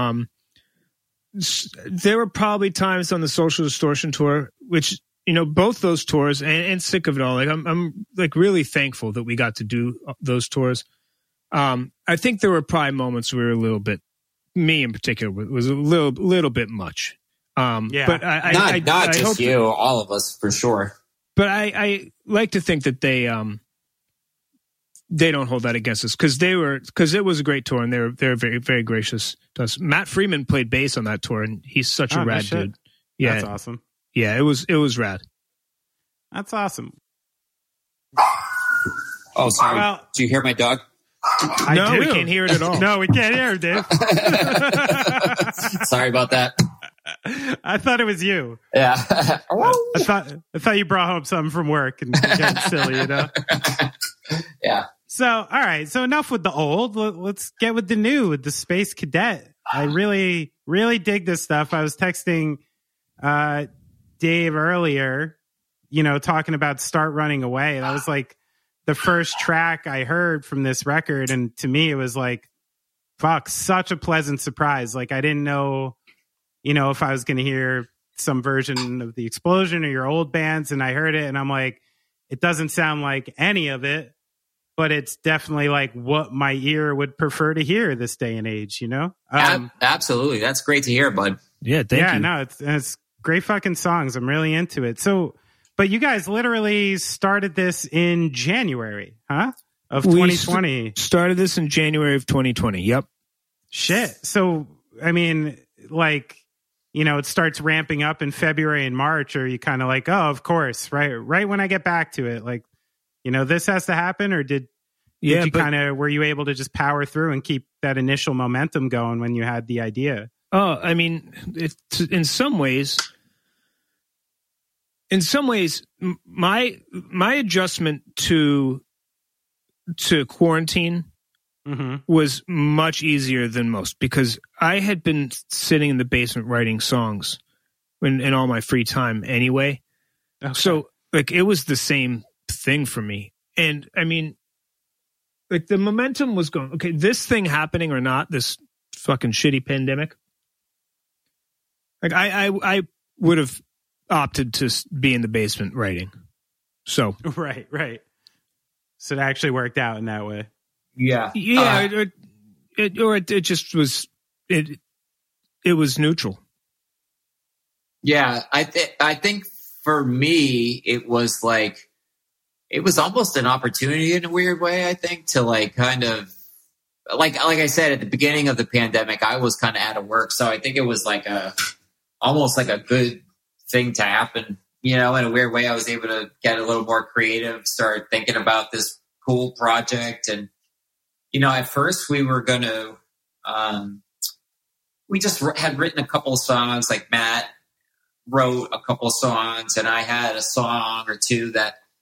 Speaker 7: There were probably times on the Social Distortion tour, which, both those tours and Sick of It All, like I'm like really thankful that we got to do those tours. I think there were probably moments where we were a little bit, me in particular, was a little bit much. But I
Speaker 6: not just
Speaker 7: hope
Speaker 6: you, all of us for sure.
Speaker 7: But I like to think that they don't hold that against us because it was a great tour and they're very, very gracious to us. Matt Freeman played bass on that tour and he's such a rad dude. Yeah,
Speaker 4: that's awesome.
Speaker 7: Yeah, it was rad.
Speaker 4: That's awesome.
Speaker 6: Oh, sorry.
Speaker 4: Well,
Speaker 6: do you hear my dog?
Speaker 7: No, we can't hear it at all.
Speaker 4: No, we can't hear it, Dave.
Speaker 6: Sorry about that.
Speaker 4: I thought it was you.
Speaker 6: Yeah.
Speaker 4: I thought you brought home something from work and getting silly,
Speaker 6: Yeah.
Speaker 4: So, all right. So enough with the old. Let's get with the new, with the Space Cadet. I really, really dig this stuff. I was texting Dave earlier, talking about Start Running Away. That was like the first track I heard from this record. And to me, it was like, fuck, such a pleasant surprise. Like I didn't know, if I was going to hear some version of The Explosion or your old bands. And I heard it and I'm like, it doesn't sound like any of it, but it's definitely like what my ear would prefer to hear this day and age,
Speaker 6: Absolutely. That's great to hear, bud.
Speaker 7: Yeah, thank you.
Speaker 4: Yeah, no, it's great fucking songs. I'm really into it. So, but you guys literally started this in January, huh? Of 2020.
Speaker 7: Started this in January of 2020. Yep.
Speaker 4: Shit. So, I mean, like, it starts ramping up in February and March, or you kind of like, oh, of course, right when I get back to it, like, this has to happen, or did you were you able to just power through and keep that initial momentum going when you had the idea?
Speaker 7: Oh, I mean, in some ways, my adjustment to quarantine was much easier than most because I had been sitting in the basement writing songs in all my free time anyway. Okay. So like it was the same thing for me. And I mean, like the momentum was going, okay, this thing happening or not, this fucking shitty pandemic. Like I would have opted to be in the basement writing. So
Speaker 4: right. So it actually worked out in that way.
Speaker 6: Yeah.
Speaker 7: It just was it was neutral.
Speaker 6: Yeah, I think for me it was like it was almost an opportunity in a weird way. I think to like kind of like I said at the beginning of the pandemic, I was kind of out of work, so I think it was like almost like a good thing to happen. In a weird way, I was able to get a little more creative, start thinking about this cool project. And, at first we were going to, we just had written a couple of songs, like Matt wrote a couple of songs and I had a song or two that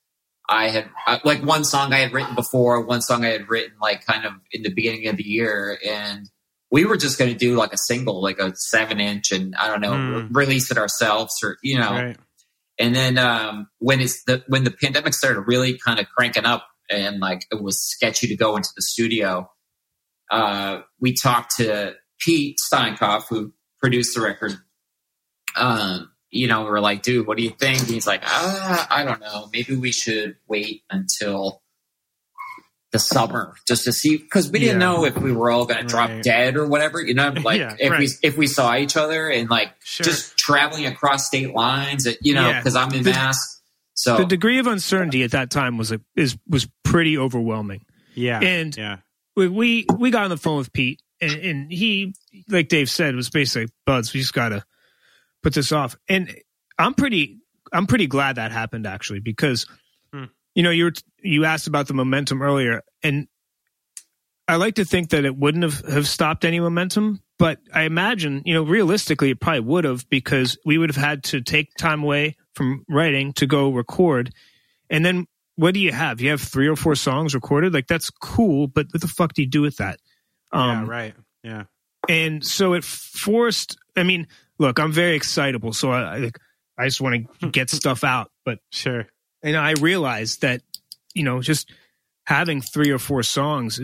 Speaker 6: like one song I had written before, one song I had written like kind of in the beginning of the year, and we were just going to do like a single, like a 7-inch, and I don't know, release it ourselves, or
Speaker 4: Right.
Speaker 6: And then when the pandemic started really kind of cranking up, and like it was sketchy to go into the studio, we talked to Pete Steinkopf, who produced the record. We're like, dude, what do you think? And he's like, I don't know. Maybe we should wait until the summer just to see, because we didn't know if we were all going to drop dead or whatever. If we saw each other and like just traveling across state lines, because I'm in Mass. So
Speaker 7: the degree of uncertainty at that time was pretty overwhelming.
Speaker 4: Yeah,
Speaker 7: and we got on the phone with Pete, and he, like Dave said, was basically, Buds, we just got to put this off. And I'm pretty glad that happened, actually, because you asked about the momentum earlier, and I like to think that it wouldn't have stopped any momentum, but I imagine, realistically, it probably would have, because we would have had to take time away from writing to go record. And then what do you have? You have 3 or 4 songs recorded? Like, that's cool, but what the fuck do you do with that?
Speaker 4: Right. Yeah.
Speaker 7: And so it forced, look, I'm very excitable, so I just want to get stuff out, but
Speaker 4: sure.
Speaker 7: And I realized that, just having 3 or 4 songs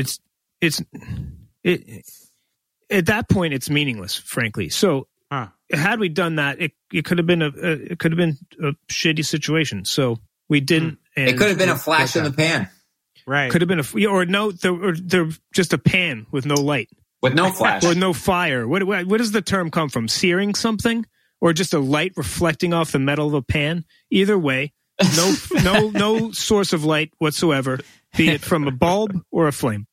Speaker 7: at that point it's meaningless, frankly. So had we done that, it could have been a shitty situation. So we didn't. And
Speaker 6: it could have been a flash in the pan,
Speaker 4: right?
Speaker 7: Could have been they're just a pan with no light,
Speaker 6: with no flash,
Speaker 7: or no fire. What does the term come from? Searing something, or just a light reflecting off the metal of a pan? Either way. No source of light whatsoever, be it from a bulb or a flame.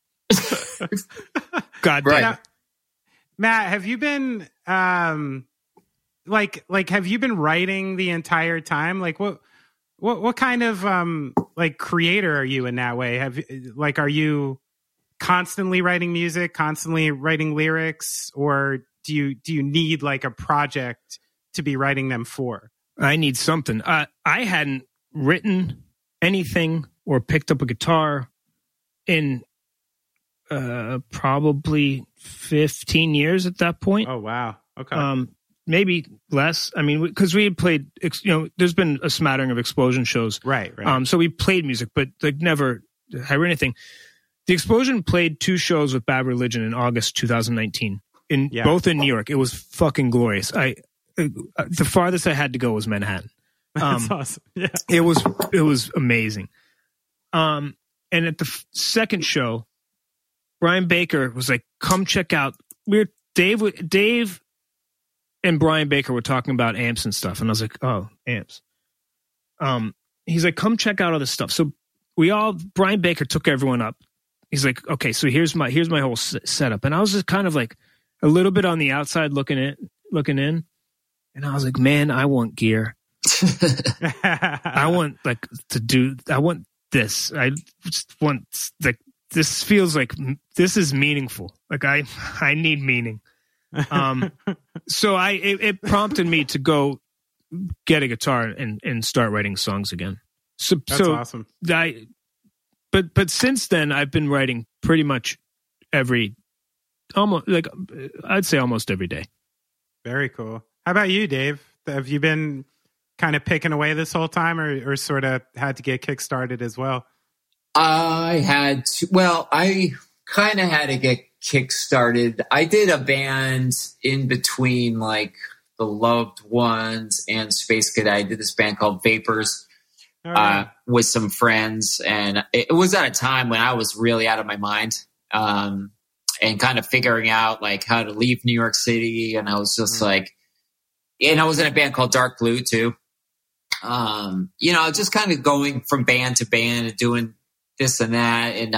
Speaker 7: God damn.
Speaker 4: Matt, have you been have you been writing the entire time? Like what kind of creator are you in that way? Are you constantly writing music, constantly writing lyrics, or do you need like a project to be writing them for?
Speaker 7: I need something. I hadn't written anything or picked up a guitar in probably 15 years at that point.
Speaker 4: Oh, wow. Okay.
Speaker 7: Maybe less. Because we had played, there's been a smattering of Explosion shows.
Speaker 4: Right.
Speaker 7: So we played music, but never had written anything. The Explosion played 2 shows with Bad Religion in August 2019, both in New York. It was fucking glorious. The farthest I had to go was Manhattan.
Speaker 4: That's awesome. Yeah.
Speaker 7: It was amazing. And at the second show, Brian Baker was like, "Come check out." Dave and Brian Baker were talking about amps and stuff, and I was like, "Oh, amps." He's like, "Come check out all this stuff." So Brian Baker took everyone up. He's like, "Okay, so here's my whole setup," and I was just kind of like a little bit on the outside looking in, and I was like, "Man, I want gear." I want I want this. I just want this feels like this is meaningful. Like I need meaning. So it prompted me to go get a guitar and start writing songs again.
Speaker 4: That's awesome.
Speaker 7: But since then I've been writing pretty much I'd say almost every day.
Speaker 4: Very cool. How about you, Dave? Have you been kind of picking away this whole time, or sort of had to get kickstarted as well?
Speaker 6: I kind of had to get kickstarted. I did a band in between like the Loved Ones and Space Cadet. I did this band called Vapors with some friends, and it was at a time when I was really out of my mind and kind of figuring out like how to leave New York City. And I was just and I was in a band called Dark Blue too. Just kind of going from band to band and doing this and that. And,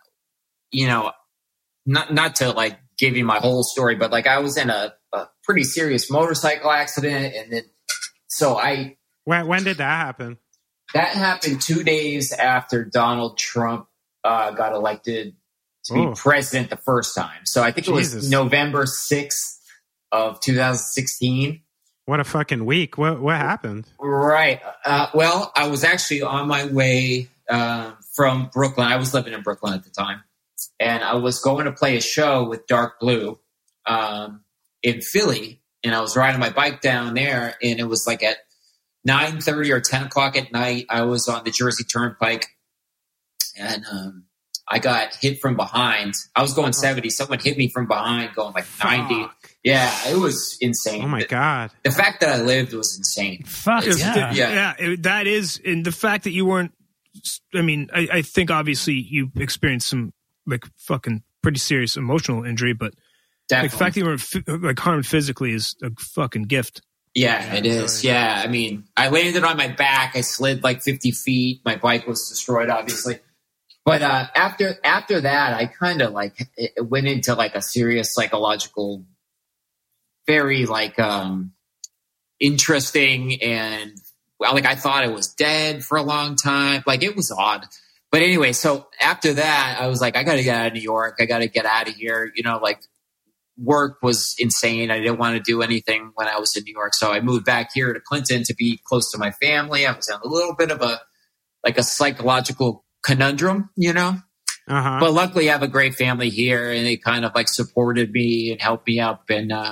Speaker 6: not to like give you my whole story, but like I was in a pretty serious motorcycle accident. And then,
Speaker 4: when did that happen?
Speaker 6: That happened 2 days after Donald Trump, got elected to be president the first time. So I think it was November 6th of 2016.
Speaker 4: What a fucking week. What happened?
Speaker 6: Right. Well, I was actually on my way from Brooklyn. I was living in Brooklyn at the time. And I was going to play a show with Dark Blue in Philly. And I was riding my bike down there. And it was like at 9:30 or 10 o'clock at night. I was on the Jersey Turnpike. And I got hit from behind. I was going 70. Someone hit me from behind going like 90. Yeah, it was insane.
Speaker 4: Oh, my God.
Speaker 6: The fact that I lived was insane.
Speaker 5: Fuck yeah.
Speaker 7: That is, and the fact that you weren't, I mean, I think obviously you experienced some like fucking pretty serious emotional injury, but
Speaker 6: Definitely.
Speaker 7: the fact that you weren't like harmed physically is a fucking gift.
Speaker 6: Yeah, it is. Yeah, I mean, I landed on my back. I slid like 50 feet. My bike was destroyed, obviously. But after that, I kind of like it went into like a serious psychological, very like interesting, and well, like I thought I was dead for a long time. Like it was odd. But anyway, so after that, I was like, I got to get out of New York. I got to get out of here. You know, like work was insane. I didn't want to do anything when I was in New York. So I moved back here to Clinton to be close to my family. I was in a little bit of a psychological conundrum, you know?
Speaker 4: Uh-huh.
Speaker 6: But luckily I have a great family here, and they kind of like supported me and helped me up.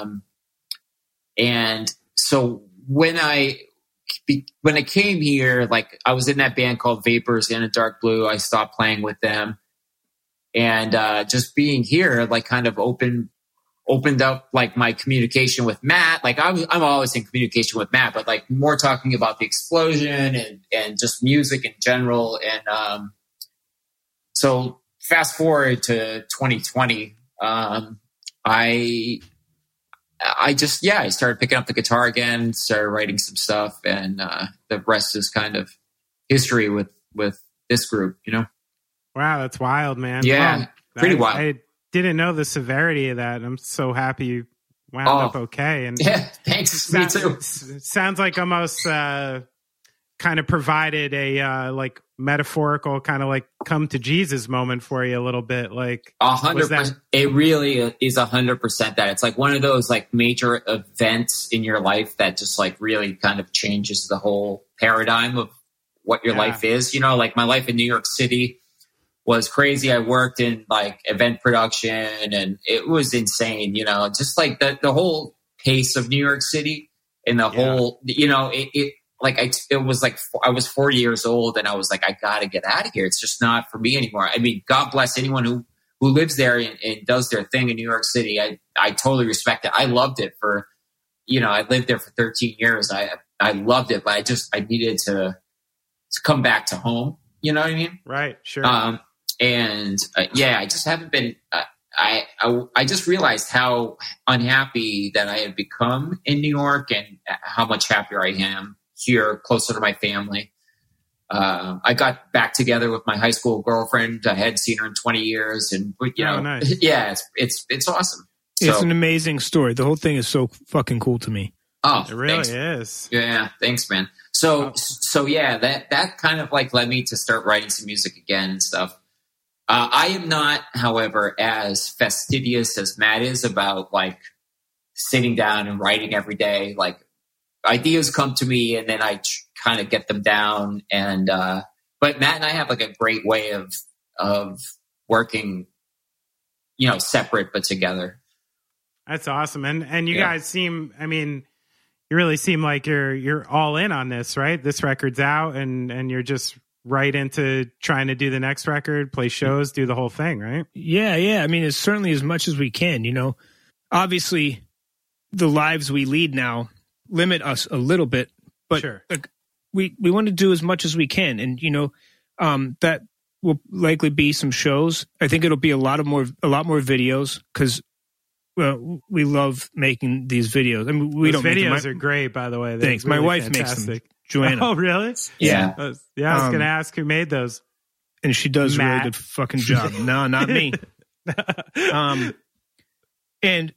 Speaker 6: And so when I came here, like I was in that band called Vapors and a Dark Blue. I stopped playing with them, and just being here, like kind of opened up like my communication with Matt. Like I'm always in communication with Matt, but like more talking about the explosion and just music in general. And so fast forward to 2020, I started picking up the guitar again, started writing some stuff, and the rest is kind of history with this group, you know?
Speaker 4: Wow, that's wild, man.
Speaker 6: Yeah, pretty wild.
Speaker 4: I didn't know the severity of that. I'm so happy you wound up okay. And
Speaker 6: yeah, thanks. Me too.
Speaker 4: Sounds like almost kind of provided a like metaphorical kind of like come to Jesus moment for you a little bit. Like
Speaker 6: 100%. It really is 100% that. It's like one of those like major events in your life that just like really kind of changes the whole paradigm of what your life is. You know, like my life in New York City was crazy. I worked in like event production, and it was insane, you know, just like the whole pace of New York City and the whole, you know, it was like I was 40 years old, and I was like, I got to get out of here. It's just not for me anymore. I mean, God bless anyone who lives there and does their thing in New York City. I totally respect it. I loved it for, you know, I lived there for 13 years. I loved it, but I needed to come back to home. You know what I mean?
Speaker 4: Right. Sure.
Speaker 6: I just haven't been, I just realized how unhappy that I had become in New York, and how much happier I am here, closer to my family. I got back together with my high school girlfriend. I hadn't seen her in 20 years, and you know,
Speaker 4: nice.
Speaker 6: Yeah, it's awesome.
Speaker 7: It's an amazing story. The whole thing is so fucking cool to me.
Speaker 6: Oh,
Speaker 4: it really
Speaker 6: thanks.
Speaker 4: is.
Speaker 6: Yeah, thanks, man. So yeah, that kind of like led me to start writing some music again and stuff. I am not, however, as fastidious as Matt is about like sitting down and writing every day. Like ideas come to me, and then I kind of get them down. And but Matt and I have like a great way of working, you know, separate but together.
Speaker 4: That's awesome. And you guys seem, I mean, you really seem like you're all in on this, right? This record's out, and you're just right into trying to do the next record, play shows, do the whole thing, right?
Speaker 7: Yeah. I mean, it's certainly as much as we can, you know. Obviously, the lives we lead now limit us a little bit, but
Speaker 4: sure.
Speaker 7: Like, we want to do as much as we can. And, you know, that will likely be some shows. I think it'll be a lot more videos, because well, we love making these videos. I mean,
Speaker 4: Those videos are great, by the way. They're
Speaker 7: thanks.
Speaker 4: Really
Speaker 7: my wife
Speaker 4: fantastic.
Speaker 7: makes them. Joanna.
Speaker 4: Oh, really?
Speaker 6: Yeah.
Speaker 4: I was going to ask who made those.
Speaker 7: And she does a really
Speaker 4: Matt.
Speaker 7: good fucking job. No, not me. And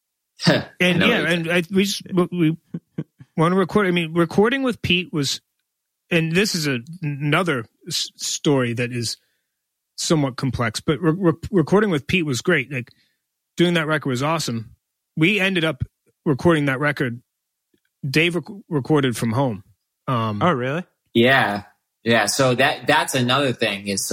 Speaker 7: we want to record. I mean, recording with Pete was, and this is another story that is somewhat complex, but recording with Pete was great. Like doing that record was awesome. We ended up recording that record Dave recorded from home.
Speaker 4: Oh, really?
Speaker 6: Yeah. So that's another thing is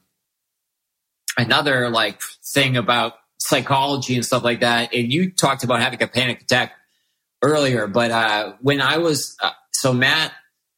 Speaker 6: another like thing about psychology and stuff like that. And you talked about having a panic attack earlier, but when I was so Matt,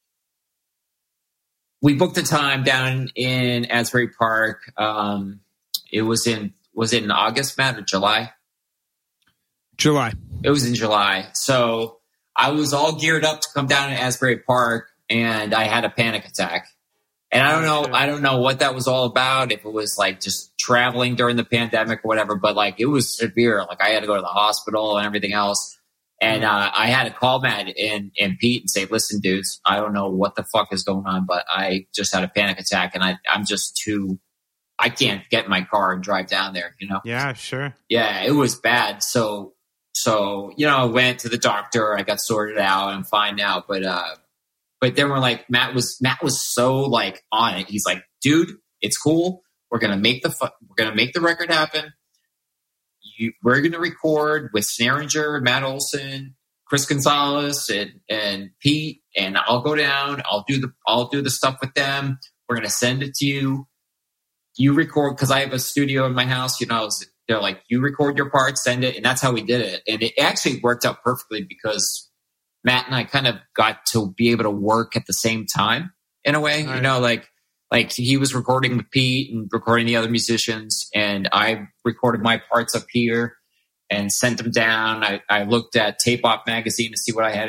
Speaker 6: we booked a time down in Asbury Park. It was it in August, Matt, or July?
Speaker 7: July.
Speaker 6: It was in July. So I was all geared up to come down to Asbury Park, and I had a panic attack. And I don't know what that was all about, if it was like just traveling during the pandemic or whatever, but like it was severe. Like I had to go to the hospital and everything else. And I had to call Matt and Pete and say, listen, dudes, I don't know what the fuck is going on, but I just had a panic attack, and I can't get in my car and drive down there, you know?
Speaker 4: Yeah, sure.
Speaker 6: Yeah, it was bad. So, I went to the doctor, I got sorted out, I'm fine now. But then we're like, Matt was so like on it. He's like, dude, it's cool. We're going to make the record happen. We're going to record with Snaringer, Matt Olson, Chris Gonzalez, and Pete, and I'll go down. I'll do the stuff with them. We're going to send it to you. You record, because I have a studio in my house. They're like, you record your part, send it, and that's how we did it. And it actually worked out perfectly because Matt and I kind of got to be able to work at the same time in a way. Right. Like he was recording with Pete and recording the other musicians, and I recorded my parts up here and sent them down. I looked at Tape Op magazine to see what I had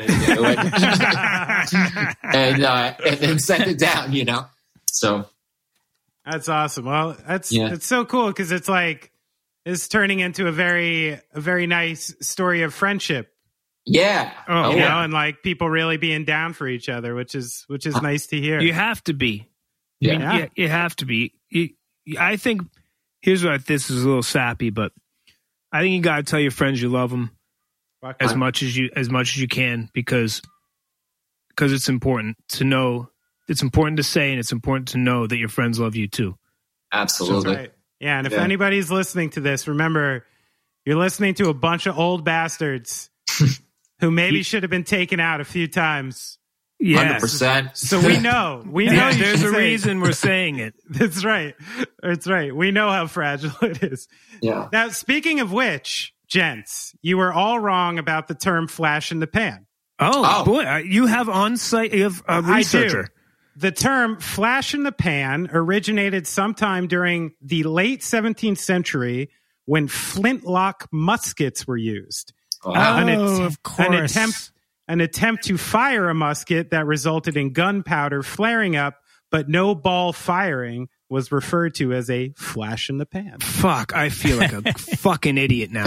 Speaker 6: to do, and then sent it down. So
Speaker 4: that's awesome. Well, it's so cool because it's like it's turning into a very nice story of friendship.
Speaker 6: Yeah.
Speaker 4: And like people really being down for each other, which is nice to hear.
Speaker 7: You have to be.
Speaker 6: Yeah.
Speaker 7: You have to be. I think here's what this is a little sappy, but I think you got to tell your friends you love them as much as you can because it's important to know. It's important to say, and it's important to know that your friends love you too.
Speaker 6: Absolutely.
Speaker 4: Right. Yeah, and if anybody's listening to this, remember you're listening to a bunch of old bastards who maybe should have been taken out a few times.
Speaker 6: Yes. 100%.
Speaker 4: So we know.
Speaker 7: There's a reason we're saying it.
Speaker 4: That's right. We know how fragile it is.
Speaker 6: Yeah.
Speaker 4: Now, speaking of which, gents, you were all wrong about the term flash in the pan.
Speaker 7: Oh. Boy, you have on-site researcher.
Speaker 4: I do. The term flash in the pan originated sometime during the late 17th century when flintlock muskets were used.
Speaker 7: Of course.
Speaker 4: An attempt to fire a musket that resulted in gunpowder flaring up, but no ball firing was referred to as a flash in the pan.
Speaker 7: Fuck, I feel like a fucking idiot now.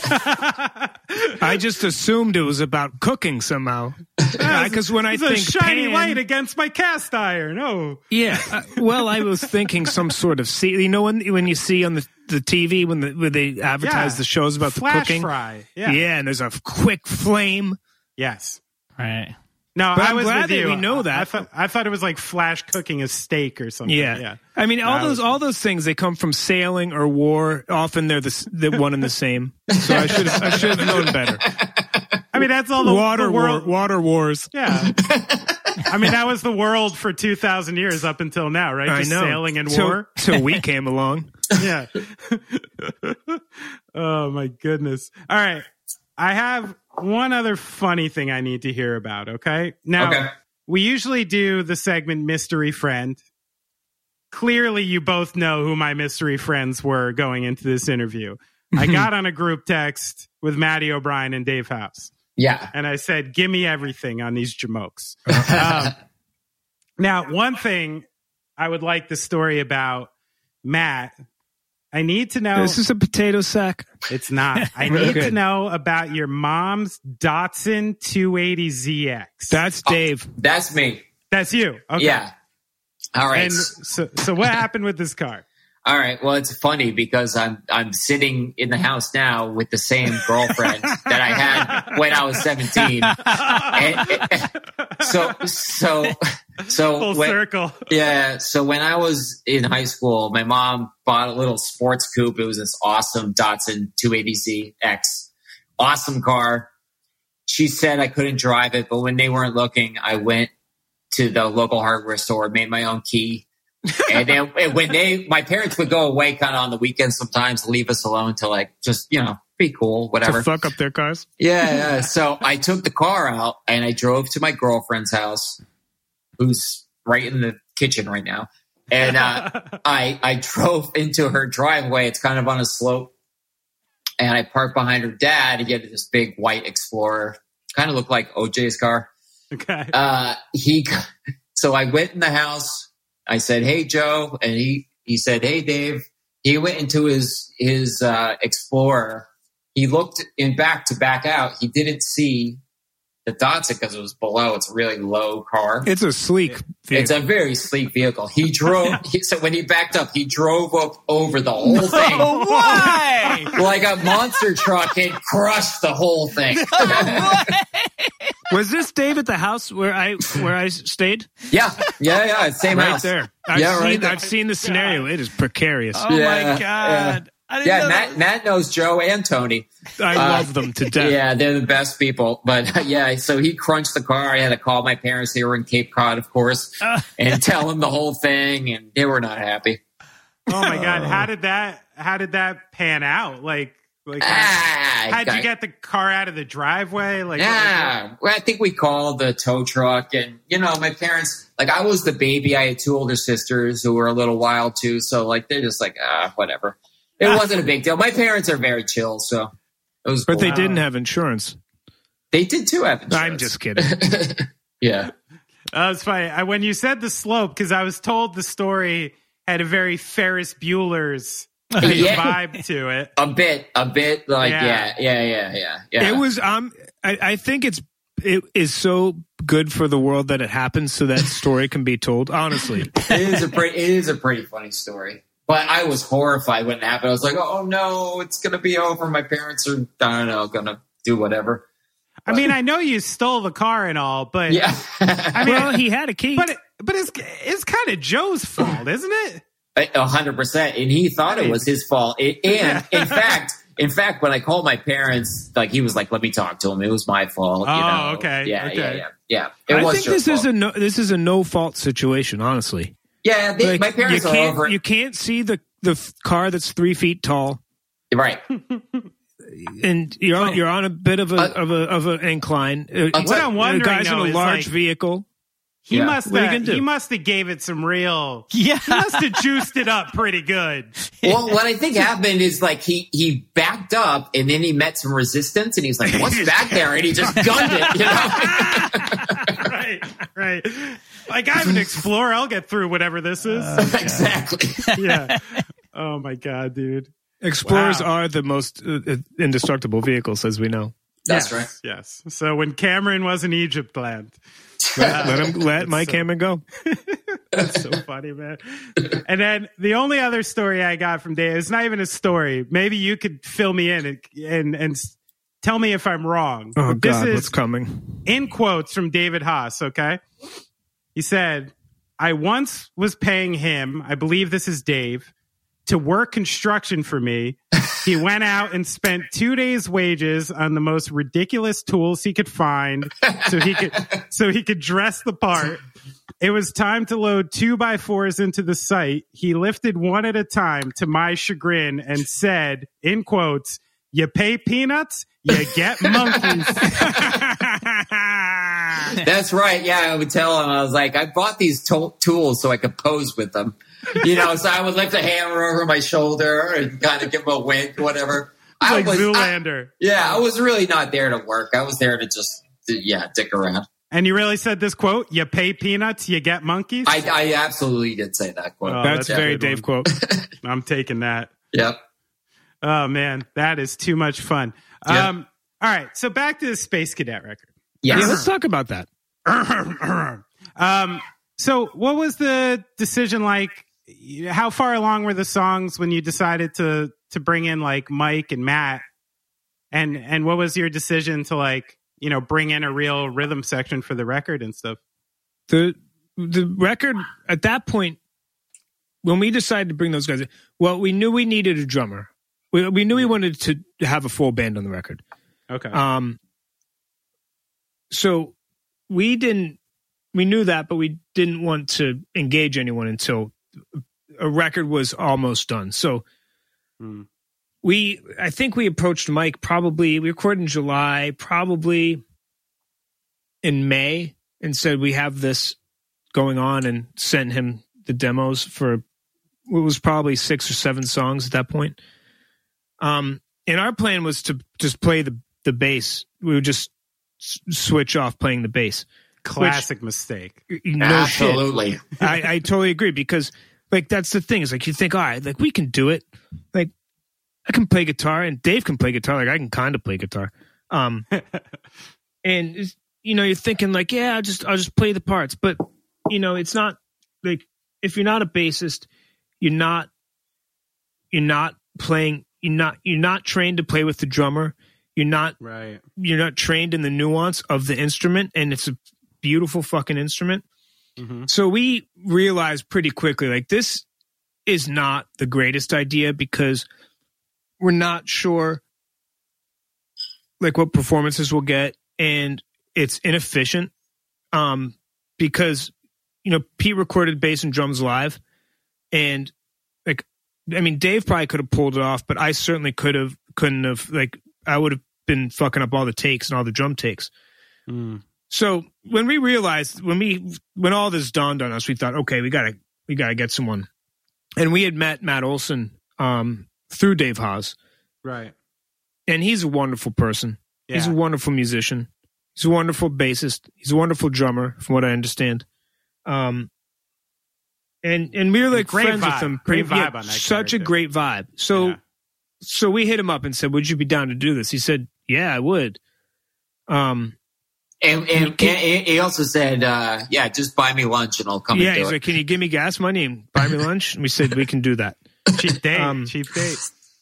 Speaker 7: I just assumed it was about cooking somehow. Because when I think
Speaker 4: a shiny
Speaker 7: pan,
Speaker 4: light against my cast iron. Oh,
Speaker 7: yeah. Well, I was thinking some sort of when you see on the TV when they advertise the shows about
Speaker 4: flash
Speaker 7: the cooking,
Speaker 4: fry.
Speaker 7: Yeah, and there's a quick flame.
Speaker 4: Yes.
Speaker 5: Right.
Speaker 4: No,
Speaker 7: but
Speaker 4: I was
Speaker 7: glad
Speaker 4: with
Speaker 7: that
Speaker 4: you.
Speaker 7: we know that.
Speaker 4: I thought it was like flash cooking a steak or something. Yeah.
Speaker 7: I mean, all those things, they come from sailing or war. Often they're the one and the same. So I should have known better.
Speaker 4: I mean, that's all the world.
Speaker 7: Water wars.
Speaker 4: Yeah. I mean, that was the world for 2,000 years up until now, right? Just sailing and war.
Speaker 7: Till we came along.
Speaker 4: Yeah. Oh, my goodness. All right. I have one other funny thing I need to hear about, okay? Now, we usually do the segment Mystery Friend. Clearly, you both know who my mystery friends were going into this interview. I got on a group text with Matty O'Brien and Dave House.
Speaker 6: Yeah.
Speaker 4: And I said, give me everything on these jamokes. Now, one thing I would like the story about, Matt, I need to know.
Speaker 7: This is a potato sack.
Speaker 4: It's not. I need to know about your mom's Datsun 280ZX.
Speaker 7: That's Dave.
Speaker 6: That's me.
Speaker 4: That's you. Okay.
Speaker 6: Yeah. All right.
Speaker 4: And so what happened with this car?
Speaker 6: All right. Well, it's funny because I'm sitting in the house now with the same girlfriend that I had when I was 17. So
Speaker 4: full circle.
Speaker 6: Yeah. So when I was in high school, my mom bought a little sports coupe. It was this awesome Datsun 280ZX. Awesome car. she said I couldn't drive it, but when they weren't looking, I went to the local hardware store, made my own key. And then when my parents would go away kind of on the weekends sometimes, leave us alone to like, just, be cool, whatever.
Speaker 7: To fuck up their cars?
Speaker 6: Yeah. So I took the car out and I drove to my girlfriend's house, who's right in the kitchen right now. And I drove into her driveway. It's kind of on a slope. And I parked behind her dad. He had this big white Explorer. Kind of looked like OJ's car.
Speaker 4: Okay.
Speaker 6: So I went in the house. I said, "Hey, Joe." And he said, "Hey, Dave." He went into his Explorer. He looked in back to back out. He didn't see the Datsun because it was below. It's a really low car.
Speaker 7: It's a sleek vehicle.
Speaker 6: It's a very sleek vehicle. He drove. So when he backed up, he drove up over the whole thing.
Speaker 5: No way!
Speaker 6: Like a monster truck and crushed the whole thing.
Speaker 7: Was this Dave at the house where I stayed?
Speaker 6: Yeah. Same
Speaker 7: Right
Speaker 6: house.
Speaker 7: there. I've seen the scenario. It is precarious.
Speaker 5: Oh my God.
Speaker 6: Matt knows Joe and Tony.
Speaker 7: I love them to death.
Speaker 6: Yeah, they're the best people. But so he crunched the car. I had to call my parents. They were in Cape Cod, of course, and tell them the whole thing, and they were not happy.
Speaker 4: Oh my God. How did that pan out? How'd you get the car out of the driveway?
Speaker 6: Well, I think we called the tow truck, and my parents, I was the baby. I had two older sisters who were a little wild too, so they're just whatever. It wasn't a big deal. My parents are very chill, so it was.
Speaker 7: But they didn't have insurance.
Speaker 6: They did too have insurance.
Speaker 7: I'm just kidding.
Speaker 6: Yeah,
Speaker 4: it's funny when you said the slope, because I was told the story had a very Ferris Bueller's vibe to it. A bit.
Speaker 6: Yeah.
Speaker 7: It was. I think it is so good for the world that it happens, so that story can be told. Honestly,
Speaker 6: it is a pretty funny story. But I was horrified when it happened. I was like, "Oh no, it's gonna be over." My parents are, gonna do whatever.
Speaker 4: I mean, I know you stole the car and all, but
Speaker 7: well, he had a key.
Speaker 4: But it's kind of Joe's fault, isn't it?
Speaker 6: 100%, and he thought it was his fault. In fact, when I called my parents, he was like, "Let me talk to him. It was my fault."
Speaker 4: Okay.
Speaker 6: Yeah.
Speaker 7: I think this is a no fault situation, honestly.
Speaker 6: Yeah, my parents are over it.
Speaker 7: You can't see the car that's 3 feet tall,
Speaker 6: right?
Speaker 7: And you're on a bit of an incline.
Speaker 4: What I'm wondering,
Speaker 7: the guy's in a large vehicle.
Speaker 4: He must have gave it some real. Yeah, he must have juiced it up pretty good.
Speaker 6: Well, what I think happened is he backed up and then he met some resistance and he's like, "What's back there?" And he just gunned it.
Speaker 4: Right. I have an Explorer. I'll get through whatever this is.
Speaker 6: Exactly.
Speaker 4: Yeah. Oh my God, dude.
Speaker 7: Explorers are the most indestructible vehicles, as we know.
Speaker 6: That's right.
Speaker 4: Yes. So when Cameron was in Egypt land,
Speaker 7: let Mike Cameron go.
Speaker 4: That's so funny, man. And then the only other story I got from Dave, it's not even a story. Maybe you could fill me in and tell me if I'm wrong.
Speaker 7: Oh,
Speaker 4: but this
Speaker 7: God,
Speaker 4: is
Speaker 7: what's coming?
Speaker 4: In quotes from David Haas, okay? He said, "I once was paying him," I believe this is Dave, "to work construction for me. He went out and spent 2 days' wages on the most ridiculous tools he could find so he could dress the part. It was time to load 2x4s into the site. He lifted one at a time to my chagrin and said, in quotes, 'You pay peanuts, you get monkeys.'"
Speaker 6: That's right. Yeah, I would tell him. I was like, "I bought these tools so I could pose with them." So I would lift a hammer over my shoulder and kind of give him a wink, whatever.
Speaker 4: Like Zoolander.
Speaker 6: I was really not there to work. I was there to just, dick around.
Speaker 4: And you really said this quote, "You pay peanuts, you get monkeys"?
Speaker 6: I absolutely did say that quote.
Speaker 7: That's a very Dave quote.
Speaker 4: I'm taking that.
Speaker 6: Yep.
Speaker 4: Oh, man. That is too much fun.
Speaker 6: Yep.
Speaker 4: All right. So back to the Space Cadet record.
Speaker 6: Yes.
Speaker 7: Yeah, let's talk about that.
Speaker 4: So what was the decision like? How far along were the songs when you decided to bring in Mike and Matt? And what was your decision to bring in a real rhythm section for the record and stuff?
Speaker 7: The record at that point, when we decided to bring those guys in, well, we knew we needed a drummer. We knew we wanted to have a full band on the record.
Speaker 4: Okay.
Speaker 7: So we knew that, but we didn't want to engage anyone until a record was almost done. So I think we approached Mike we recorded in July, probably in May, and said we have this going on, and sent him the demos for what was probably 6 or 7 songs at that point. And our plan was to just play the bass. We would just switch off playing the bass.
Speaker 4: Classic mistake.
Speaker 7: No
Speaker 6: Absolutely.
Speaker 7: shit. I totally agree, because like that's the thing, is like you think, all right, like we can do it. Like I can play guitar and Dave can play guitar. Like I can kind of play guitar. And you're thinking like, yeah, I'll just play the parts. But it's not like, if you're not a bassist, you're not trained to play with the drummer. You're not trained in the nuance of the instrument, and it's a beautiful fucking instrument. Mm-hmm. So we realized pretty quickly, like, this is not the greatest idea, because we're not sure like what performances we'll get, and it's inefficient. Because Pete recorded bass and drums live, and like, I mean, Dave probably could have pulled it off, but I certainly couldn't have. Like, I would have been fucking up all the takes and all the drum takes. So when we realized, when all this dawned on us, we thought, okay, we gotta get someone. And we had met Matt Olson through Dave Haas.
Speaker 4: Right.
Speaker 7: And he's a wonderful person. Yeah. He's a wonderful musician. He's a wonderful bassist. He's a wonderful drummer, from what I understand. And we were like friends with him.
Speaker 4: Great vibe on that.
Speaker 7: Such a great vibe. So we hit him up and said, "Would you be down to do this?" He said, "Yeah, I would." And
Speaker 6: he also said, "Yeah, just buy me lunch and I'll come."
Speaker 7: Yeah, he's like, "Can you give me gas money and buy me lunch?" And we said, "We can do that."
Speaker 4: Cheap date. Cheap date.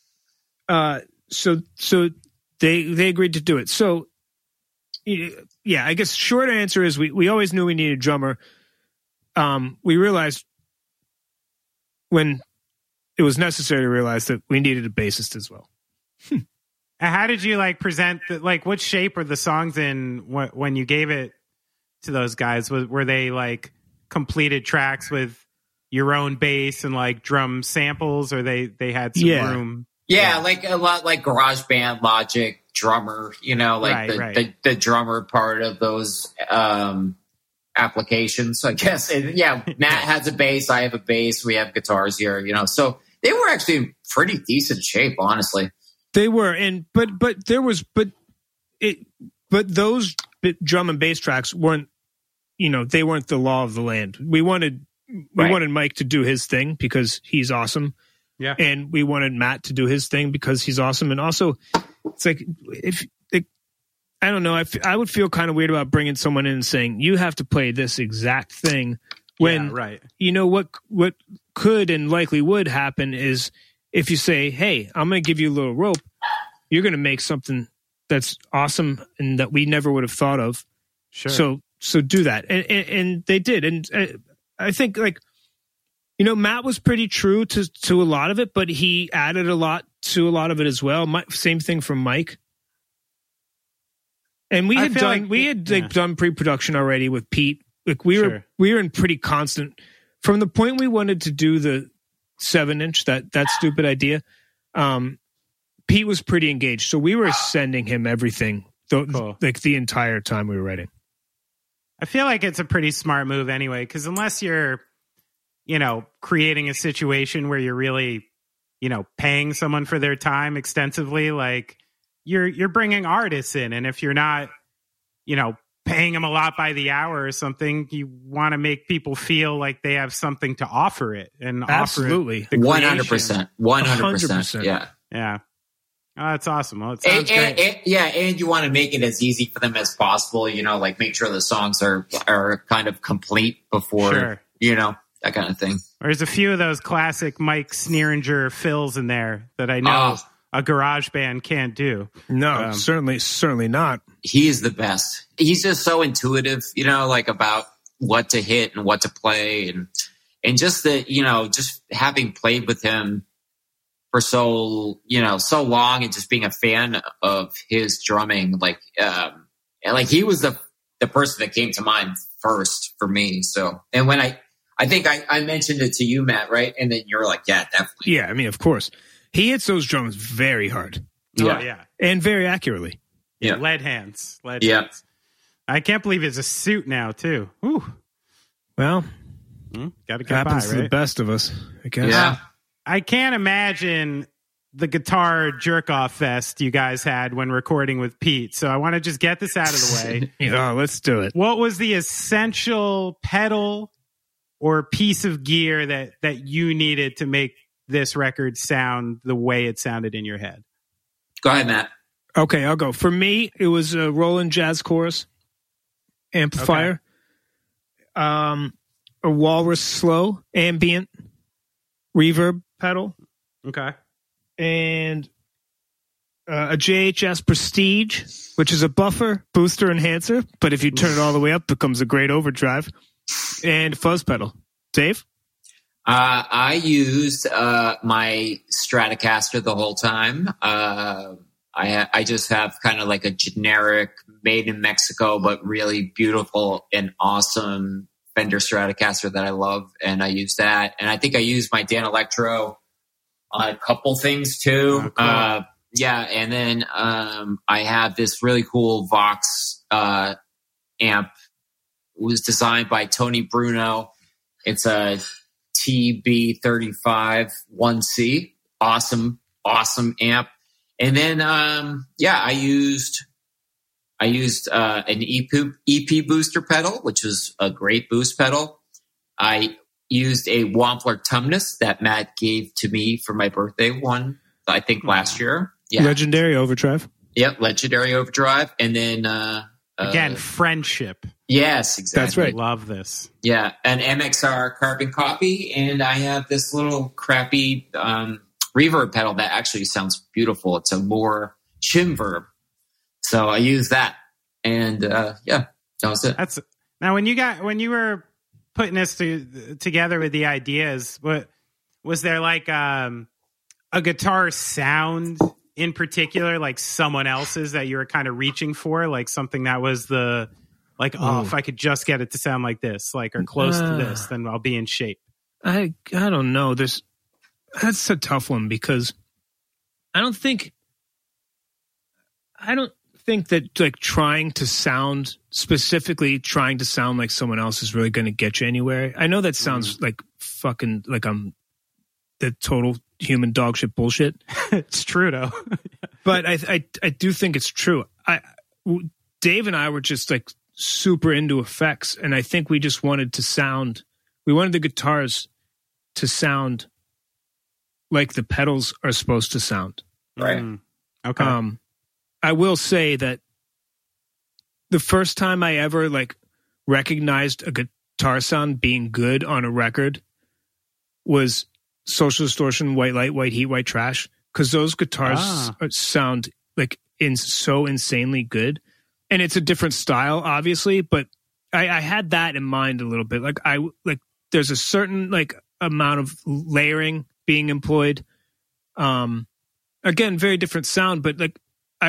Speaker 7: So they agreed to do it. So yeah, I guess short answer is we always knew we needed a drummer. We realized when it was necessary to realize that we needed a bassist as well.
Speaker 4: How did you present what shape were the songs in when you gave it to those guys? Were they completed tracks with your own bass and drum samples, or they had some room?
Speaker 6: Yeah, like a lot like GarageBand, Logic, drummer, the drummer part of those applications, I guess. And Matt has a bass, I have a bass, we have guitars here, so they were actually in pretty decent shape, honestly.
Speaker 7: They were, but those drum and bass tracks weren't, they weren't the law of the land. We wanted Mike to do his thing because he's awesome. Yeah. And we wanted Matt to do his thing because he's awesome. And also, it's I don't know, I would feel kind of weird about bringing someone in and saying, you have to play this exact thing, when, what could and likely would happen is, if you say, hey, I'm going to give you a little rope, you're going to make something that's awesome and that we never would have thought of. Sure. So do that. And they did. And I think Matt was pretty true to a lot of it, but he added a lot to a lot of it as well. Same thing from Mike. And we had done pre-production already with Pete. We were in pretty constant, from the point we wanted to do the 7-inch, that stupid idea. Pete was pretty engaged, so we were sending him everything, the entire time we were writing.
Speaker 4: I feel like it's a pretty smart move anyway, because unless you're, creating a situation where you're really, paying someone for their time extensively, you're bringing artists in, and if you're not, paying them a lot by the hour or something, you want to make people feel like they have something to offer it, and
Speaker 7: absolutely
Speaker 6: 100%.
Speaker 4: Yeah. Oh, that's awesome. Well, it sounds
Speaker 6: great. And you want to make it as easy for them as possible. Make sure the songs are kind of complete before that kind of thing.
Speaker 4: There's a few of those classic Mike Sneeringer fills in there that I know a garage band can't do.
Speaker 7: No, certainly not.
Speaker 6: He is the best. He's just so intuitive, about what to hit and what to play, and just that, just having played with him for so long, and just being a fan of his drumming, he was the the person that came to mind first for me. So, and when I think I mentioned it to you, Matt, right? And then you're like, yeah, definitely.
Speaker 7: Yeah, I mean, of course. He hits those drums very hard.
Speaker 4: Yeah. Oh, yeah.
Speaker 7: And very accurately.
Speaker 4: Yeah. Lead hands. Hands. I can't believe it's a suit now, too. Whew.
Speaker 7: Well,
Speaker 4: gotta get
Speaker 7: happens
Speaker 4: by,
Speaker 7: to
Speaker 4: right?
Speaker 7: the best of us, I guess.
Speaker 6: Yeah.
Speaker 4: I can't imagine the guitar jerk-off fest you guys had when recording with Pete. So I want to just get this out of the way.
Speaker 7: Yeah, let's do it.
Speaker 4: What was the essential pedal or piece of gear that you needed to make this record sound the way it sounded in your head?
Speaker 6: Go ahead, Matt.
Speaker 7: Okay, I'll go. For me, it was a Roland Jazz Chorus amplifier, a Walrus Slow ambient reverb pedal, and a JHS Prestige, which is a buffer, booster, enhancer, but if you turn it all the way up, it becomes a great overdrive, and fuzz pedal. Dave?
Speaker 6: I used my Stratocaster the whole time. I just have kind of like a generic made in Mexico, but really beautiful and awesome Fender Stratocaster that I love. And I use that. And I think I used my Dan Electro on a couple things too. Oh, cool. Yeah. And then I have this really cool Vox amp. It was designed by Tony Bruno. It's a TB35 1C. Awesome amp. And then, I used an EP booster pedal, which was a great boost pedal. I used a Wampler Tumnus that Matt gave to me for my birthday I think last year. Yeah.
Speaker 7: Legendary Overdrive.
Speaker 6: Yep, Legendary Overdrive. And then...
Speaker 4: again, friendship.
Speaker 6: Yes, exactly.
Speaker 7: That's right.
Speaker 4: Love this.
Speaker 6: Yeah, an MXR carbon copy. And I have this little crappy... reverb pedal that actually sounds beautiful. It's a Moore Shimverb. So I use that. And that was it.
Speaker 4: Now when you were putting this together with the ideas, what was there like a guitar sound in particular, like someone else's that you were kind of reaching for, like something that was if I could just get it to sound like this, like or close to this, then I'll be in shape.
Speaker 7: I don't know. That's a tough one because I don't think that like trying to sound like someone else is really going to get you anywhere. I know that sounds like fucking like I'm the total human dog shit bullshit.
Speaker 4: It's true though.
Speaker 7: But I do think it's true. Dave and I were just like super into effects, and I think we just wanted the guitars to sound like the pedals are supposed to sound.
Speaker 6: Right.
Speaker 4: Okay.
Speaker 7: I will say that the first time I ever like recognized a guitar sound being good on a record was Social Distortion, White Light, White Heat, White Trash, because those guitars sound like so insanely good. And it's a different style, obviously, but I had that in mind a little bit. There's a certain like amount of layering being employed. Again, very different sound, but like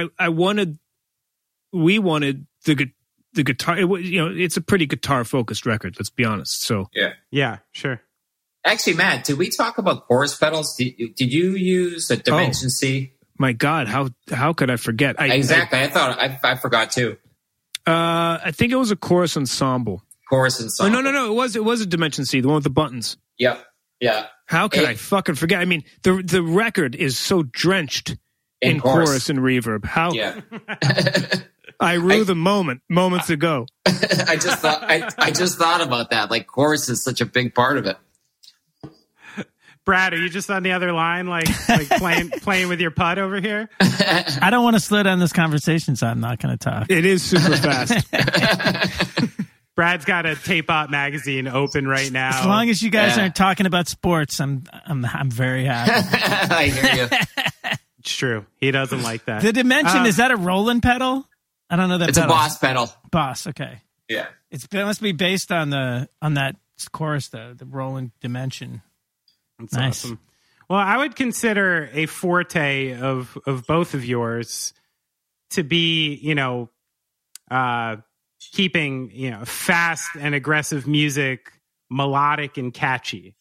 Speaker 7: we wanted the guitar. It's a pretty guitar focused record. Let's be honest. So
Speaker 4: yeah, sure.
Speaker 6: Actually, Matt, did we talk about chorus pedals? Did you use a Dimension C?
Speaker 7: My God, how could I forget?
Speaker 6: Exactly. I forgot too.
Speaker 7: I think it was a chorus ensemble.
Speaker 6: Chorus ensemble.
Speaker 7: No. It was a Dimension C, the one with the buttons.
Speaker 6: Yep. Yeah.
Speaker 7: How could I fucking forget? I mean, the record is so drenched in chorus and reverb. How?
Speaker 6: Yeah.
Speaker 7: I rue the moments ago.
Speaker 6: I just thought about that. Like chorus is such a big part of it.
Speaker 4: Brad, are you just on the other line, like playing with your putt over here?
Speaker 5: I don't want to slow down this conversation, so I'm not going to talk.
Speaker 7: It is super fast.
Speaker 4: Brad's got a Tape Op magazine open right now.
Speaker 5: As long as you guys aren't talking about sports, I'm very happy.
Speaker 6: I hear you.
Speaker 4: It's true. He doesn't like that.
Speaker 5: The Dimension, is that a Roland pedal? I don't know that.
Speaker 6: It's a Boss pedal.
Speaker 5: Boss, okay.
Speaker 6: Yeah.
Speaker 5: It must be based on that chorus though, the Roland Dimension.
Speaker 4: That's nice. Awesome. Well, I would consider a forte of both of yours to be, keeping, fast and aggressive music melodic and catchy.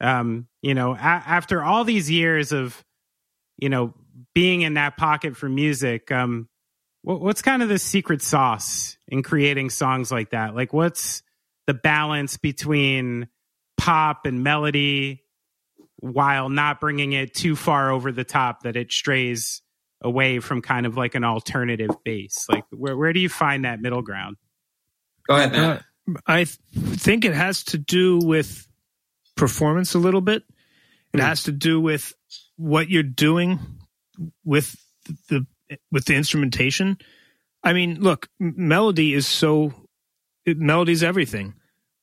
Speaker 4: After all these years of, being in that pocket for music, what's kind of the secret sauce in creating songs like that? Like, what's the balance between pop and melody while not bringing it too far over the top that it strays away from kind of like an alternative bass? Like, where do you find that middle ground?
Speaker 6: Go ahead, Matt.
Speaker 7: I think it has to do with performance a little bit. It has to do with what you're doing with the instrumentation. I mean, look, melody is everything.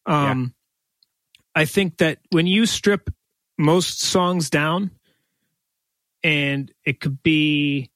Speaker 7: I think that when you strip most songs down, and it could be,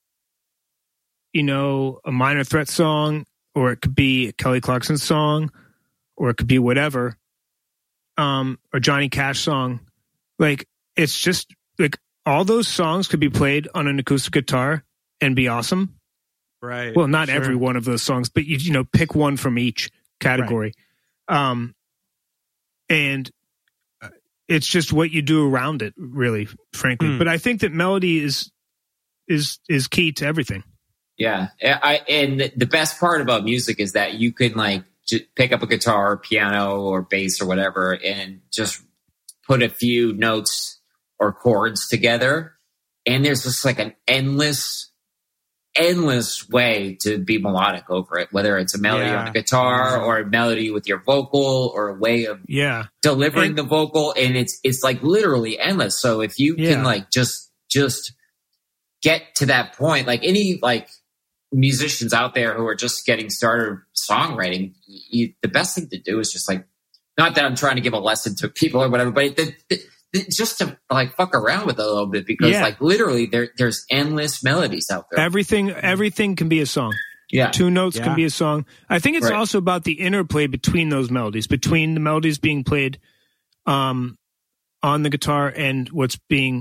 Speaker 7: a Minor Threat song, or it could be a Kelly Clarkson song, or it could be whatever, or Johnny Cash song. Like, it's just like all those songs could be played on an acoustic guitar and be awesome.
Speaker 4: Right.
Speaker 7: Well, not every one of those songs, but pick one from each category. Right. And it's just what you do around it, really, frankly. But I think that melody is key to everything.
Speaker 6: Yeah. And the best part about music is that you can like just pick up a guitar, or piano, or bass, or whatever, and just put a few notes or chords together. And there's just like an endless way to be melodic over it, whether it's a melody on the guitar or a melody with your vocal or a way of delivering the vocal. And it's like literally endless. So if you can like just get to that point, like any like musicians out there who are just getting started songwriting, the best thing to do is just like, not that I'm trying to give a lesson to people or whatever, but just to like fuck around with it a little bit, because like literally there's endless melodies out there.
Speaker 7: Everything can be a song.
Speaker 6: Yeah.
Speaker 7: 2 notes can be a song. I think it's also about the interplay between those melodies, between the melodies being played on the guitar and what the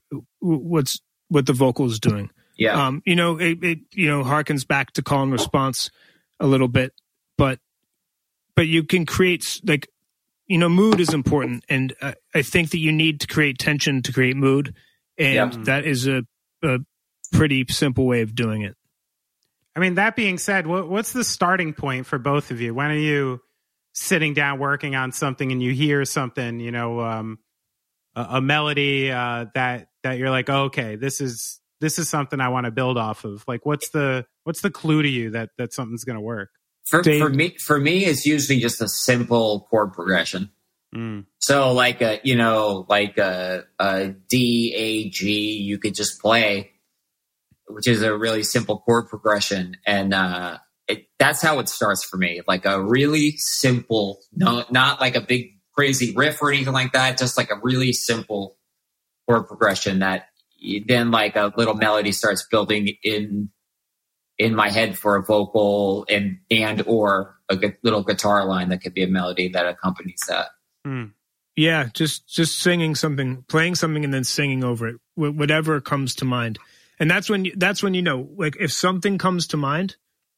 Speaker 7: vocal is doing.
Speaker 6: Yeah.
Speaker 7: It harkens back to call and response a little bit, but you can create like, mood is important, and I think that you need to create tension to create mood, and that is a pretty simple way of doing it.
Speaker 4: I mean, that being said, what's the starting point for both of you? When are you sitting down working on something and you hear something, a melody that you're like, oh, okay, this is something I want to build off of? Like, what's the clue to you that something's going to work?
Speaker 6: For me, it's usually just a simple chord progression. So like a D, A, G, you could just play, which is a really simple chord progression. And that's how it starts for me. Like a really simple, not like a big crazy riff or anything like that. Just like a really simple chord progression that then like a little melody starts building in my head for a vocal and or a little guitar line that could be a melody that accompanies that.
Speaker 7: Yeah, just singing something, playing something, and then singing over it, whatever comes to mind. And that's when you know, like, if something comes to mind,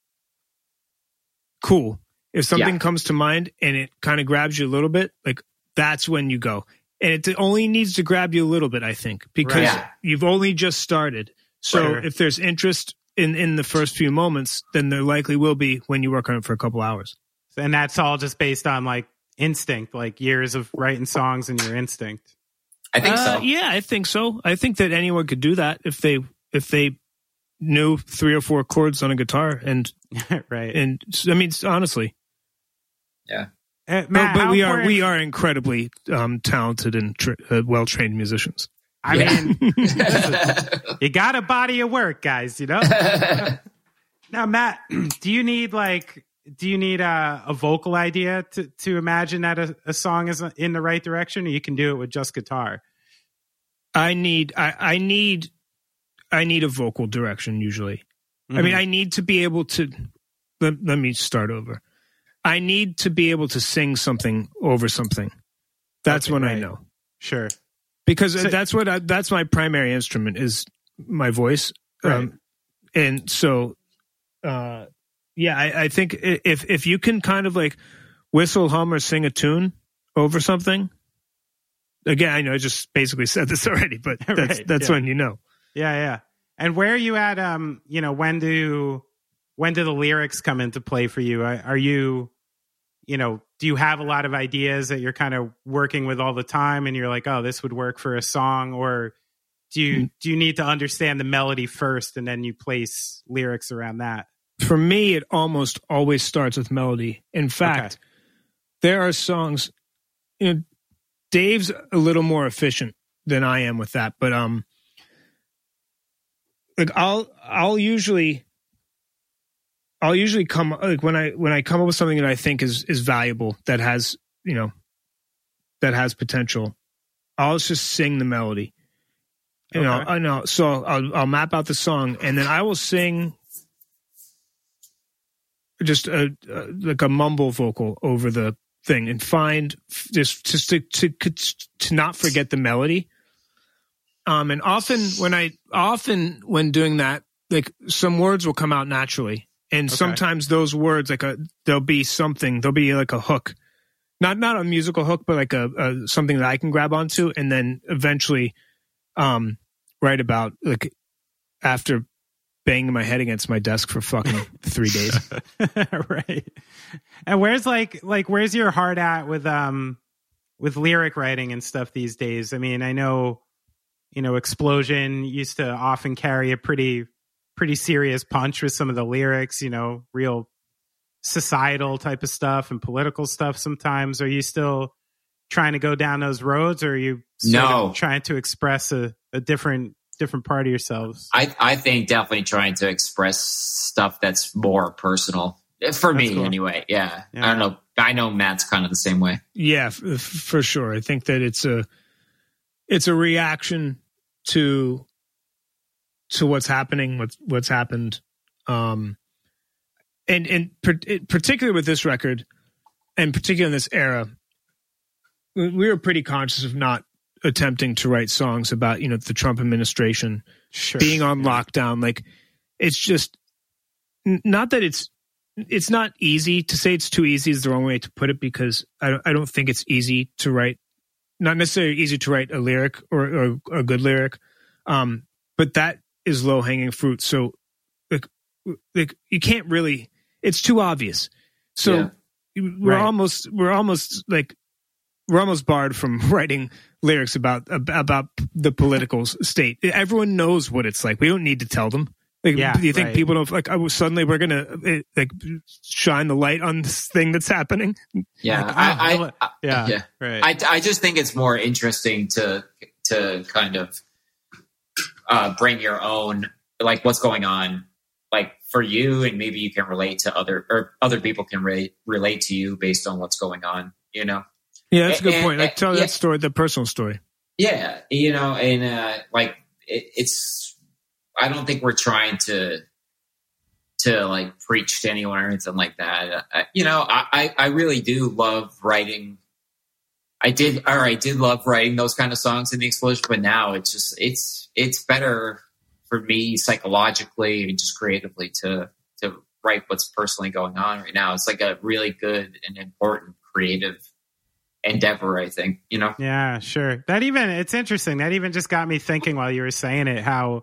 Speaker 7: cool. If something comes to mind and it kind of grabs you a little bit, like, that's when you go. And it only needs to grab you a little bit, I think, because you've only just started. So if there's interest in the first few moments, then there likely will be when you work on it for a couple hours.
Speaker 4: And that's all just based on like instinct, like years of writing songs and your instinct.
Speaker 6: I think so.
Speaker 7: Yeah, I think so. I think that anyone could do that if they knew 3 or 4 chords on a guitar and
Speaker 4: right.
Speaker 7: And I mean, honestly,
Speaker 6: yeah.
Speaker 4: Matt,
Speaker 7: but we are incredibly talented and well trained musicians.
Speaker 4: I mean, you got a body of work, guys. You know. Now, Matt, do you need a vocal idea to imagine that a song is in the right direction, or you can do it with just guitar?
Speaker 7: I need a vocal direction usually. I mean, I need to be able to. Let me start over. I need to be able to sing something over something. That's when I know.
Speaker 4: Sure.
Speaker 7: Because that's my primary instrument is my voice.
Speaker 4: Right.
Speaker 7: And so Yeah, I think if you can kind of like whistle, hum, or sing a tune over something. Again, I know I just basically said this already, but that's when you know.
Speaker 4: Yeah. And where are you at? When do the lyrics come into play for you? Are you, do you have a lot of ideas that you're kind of working with all the time, and you're like, oh, this would work for a song, or do you need to understand the melody first and then you place lyrics around that?
Speaker 7: For me, it almost always starts with melody. In fact, there are songs, Dave's a little more efficient than I am with that, but like I'll usually come, like when I come up with something that I think is valuable, that has potential, I'll just sing the melody. I know. So I'll map out the song, and then I will sing just like a mumble vocal over the thing, and find just to not forget the melody. And often when doing that, like some words will come out naturally, and sometimes those words there'll be like a hook, not a musical hook, but like a something that I can grab onto, and then eventually write about, like, after banging my head against my desk for fucking 3 days.
Speaker 4: Right. And where's your heart at with lyric writing and stuff these days? I mean, I know, Explosion used to often carry a pretty serious punch with some of the lyrics, real societal type of stuff and political stuff sometimes. Are you still trying to go down those roads, or are you trying to express a different part of yourselves?
Speaker 6: I think definitely trying to express stuff that's more personal for me, cool. Anyway. Yeah. I don't know. I know Matt's kind of the same way.
Speaker 7: Yeah, for sure. I think that it's a reaction to what's happening, what's happened. And particularly with this record, and particularly in this era, we were pretty conscious of not attempting to write songs about, the Trump administration being on lockdown. Like, it's just not that it's not easy to say. It's too easy is the wrong way to put it, because I don't think it's easy to write, not necessarily easy to write a lyric or a good lyric. But that is low hanging fruit. So like you can't really, it's too obvious. So we're almost barred from writing lyrics about the political state. Everyone knows what it's like. We don't need to tell them. Do you think people don't, like, suddenly we're going to shine the light on this thing that's happening?
Speaker 6: Yeah. I just think it's more interesting to kind of bring your own, like, what's going on, like, for you, and maybe you can relate to other people can relate to you based on what's going on,
Speaker 7: Yeah, that's a good point. Like, tell that story, the personal story.
Speaker 6: Yeah, it's. I don't think we're trying to like preach to anyone or anything like that. I really do love writing. I did love writing those kind of songs in the Explosion, but now it's better for me psychologically and just creatively to write what's personally going on right now. It's like a really good and important creative endeavor, I think,
Speaker 4: Yeah, sure. It's interesting. That even just got me thinking while you were saying it, how,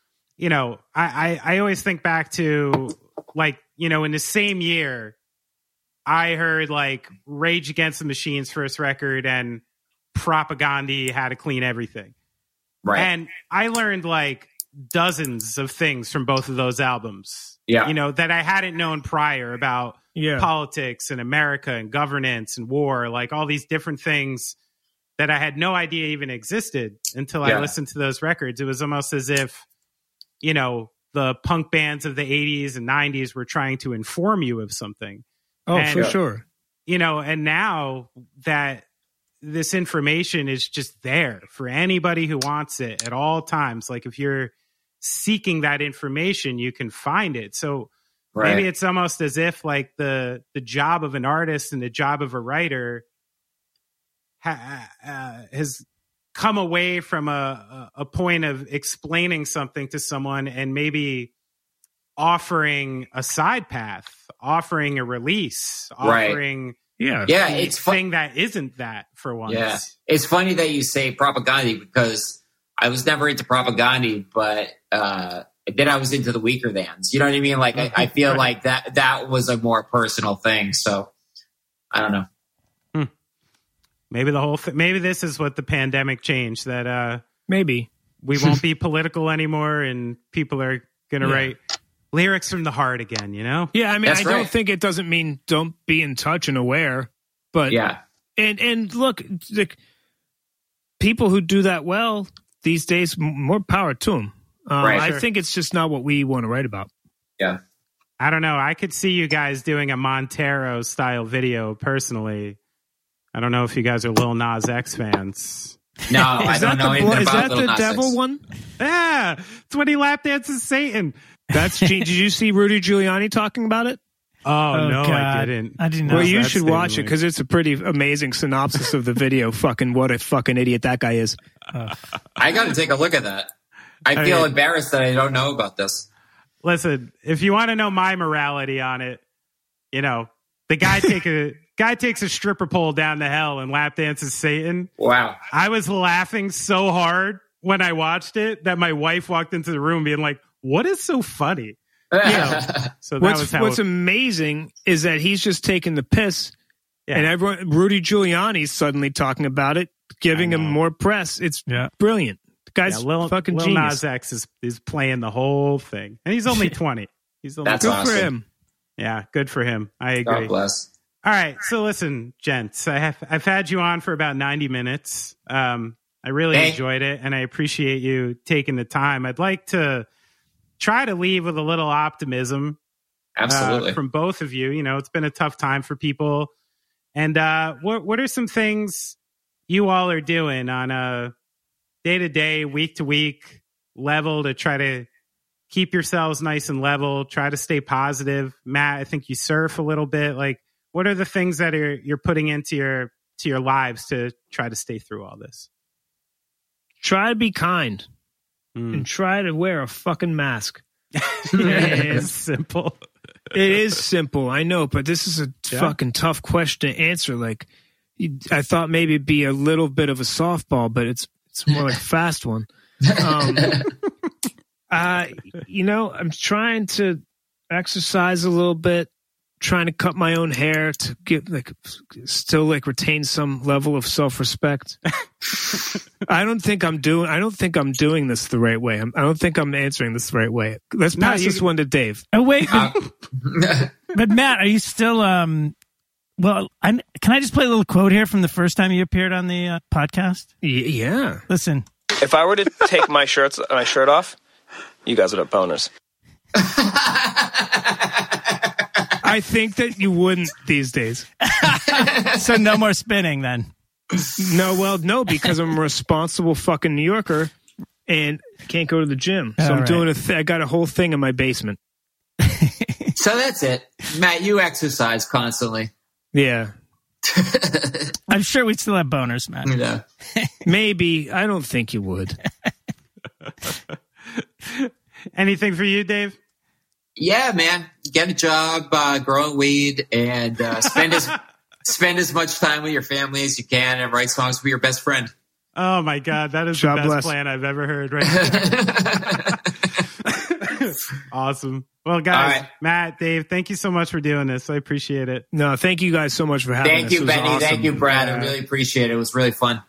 Speaker 4: I always think back to, like, in the same year, I heard, like, Rage Against the Machine's first record and Propaganda, How to Clean Everything.
Speaker 6: Right.
Speaker 4: And I learned, like, dozens of things from both of those albums.
Speaker 6: Yeah.
Speaker 4: That I hadn't known prior about politics and America and governance and war, like all these different things that I had no idea even existed until I listened to those records. It was almost as if, the punk bands of the 80s and 90s were trying to inform you of something.
Speaker 7: Oh, and, for sure.
Speaker 4: And now that this information is just there for anybody who wants it at all times, like, if you're seeking that information, you can find it. So maybe it's almost as if, like, the job of an artist and the job of a writer has come away from a point of explaining something to someone and maybe offering a side path, offering a release, offering
Speaker 6: it's
Speaker 4: thing that isn't that for once.
Speaker 6: Yeah, it's funny that you say Propagandhi because I was never into Propagandhi, but then I was into the Weaker Thans. You know what I mean? Like I feel like that was a more personal thing. So I don't know.
Speaker 4: Maybe maybe this is what the pandemic changed. That
Speaker 7: maybe
Speaker 4: we won't be political anymore, and people are going to write lyrics from the heart again. You know?
Speaker 7: Yeah, I mean, I don't think it doesn't mean don't be in touch and aware, but and look, the people who do that well these days, more power to them. I think it's just not what we want to write about.
Speaker 6: Yeah.
Speaker 4: I don't know. I could see you guys doing a Montero style video personally. I don't know if you guys are Lil Nas X fans.
Speaker 6: No, I don't know anything about Lil Nas X.
Speaker 7: Is that the devil one?
Speaker 4: Yeah. It's when he lap dances Satan.
Speaker 7: Did you see Rudy Giuliani talking about it?
Speaker 4: Oh no,
Speaker 5: God.
Speaker 4: I didn't.
Speaker 5: I didn't know.
Speaker 7: Well, you should watch it because it's a pretty amazing synopsis of the video. Fucking what a fucking idiot that guy is.
Speaker 6: I got to take a look at that. I feel embarrassed that I don't know about this.
Speaker 4: Listen, if you want to know my morality on it, you know, the guy takes a stripper pole down to hell and lap dances Satan.
Speaker 6: Wow.
Speaker 4: I was laughing so hard when I watched it that my wife walked into the room being like, "What is so funny?" You know, so
Speaker 7: what's amazing is that he's just taking the piss, and Rudy Giuliani's suddenly talking about it, giving him more press. It's brilliant. The guy's fucking
Speaker 4: Lil
Speaker 7: genius.
Speaker 4: Nas X is playing the whole thing, and he's only 20.
Speaker 6: That's
Speaker 7: good
Speaker 6: awesome.
Speaker 7: for him.
Speaker 4: Yeah, good for him. I agree.
Speaker 6: God bless.
Speaker 4: All right, so listen, gents, I've had you on for about 90 minutes. I really enjoyed it, and I appreciate you taking the time. I'd like to try to leave with a little optimism.
Speaker 6: Absolutely.
Speaker 4: From both of you. You know, it's been a tough time for people. And what are some things you all are doing on a day-to-day, week-to-week level to try to keep yourselves nice and level, try to stay positive? Matt, I think you surf a little bit. Like, what are the things that you're putting into your lives to try to stay through all this?
Speaker 7: Try to be kind. And try to wear a fucking mask.
Speaker 4: It is simple.
Speaker 7: It is simple, I know, but this is a fucking tough question to answer. Like, I thought maybe it'd be a little bit of a softball, but it's more like a fast one. You know, I'm trying to exercise a little bit, trying to cut my own hair to get still retain some level of self-respect. I don't think I'm doing this the right way. I don't think I'm answering this the right way. Let's pass this one to Dave.
Speaker 5: Oh wait, but Matt, are you still? Well, can I just play a little quote here from the first time you appeared on the podcast?
Speaker 7: Yeah.
Speaker 5: Listen,
Speaker 8: if I were to take my shirt off, you guys would have boners.
Speaker 7: I think that you wouldn't these days.
Speaker 5: So no more spinning then.
Speaker 7: No, because I'm a responsible fucking New Yorker and can't go to the gym. So I'm doing I got a whole thing in my basement.
Speaker 6: So that's it. Matt, you exercise constantly.
Speaker 7: Yeah.
Speaker 5: I'm sure we'd still have boners, Matt.
Speaker 6: Yeah.
Speaker 7: Maybe. I don't think you would.
Speaker 4: Anything for you, Dave?
Speaker 6: Yeah, man. Get a job, growing weed, and spend as much time with your family as you can, and write songs for your best friend.
Speaker 4: Oh my God, that is the best plan I've ever heard. Right? Awesome. Well, guys, Matt, Dave, thank you so much for doing this. I appreciate it.
Speaker 7: No, thank you guys so much for having us.
Speaker 6: Thank you, Benny.
Speaker 7: Awesome.
Speaker 6: Thank you, Brad. I really appreciate it. It was really fun.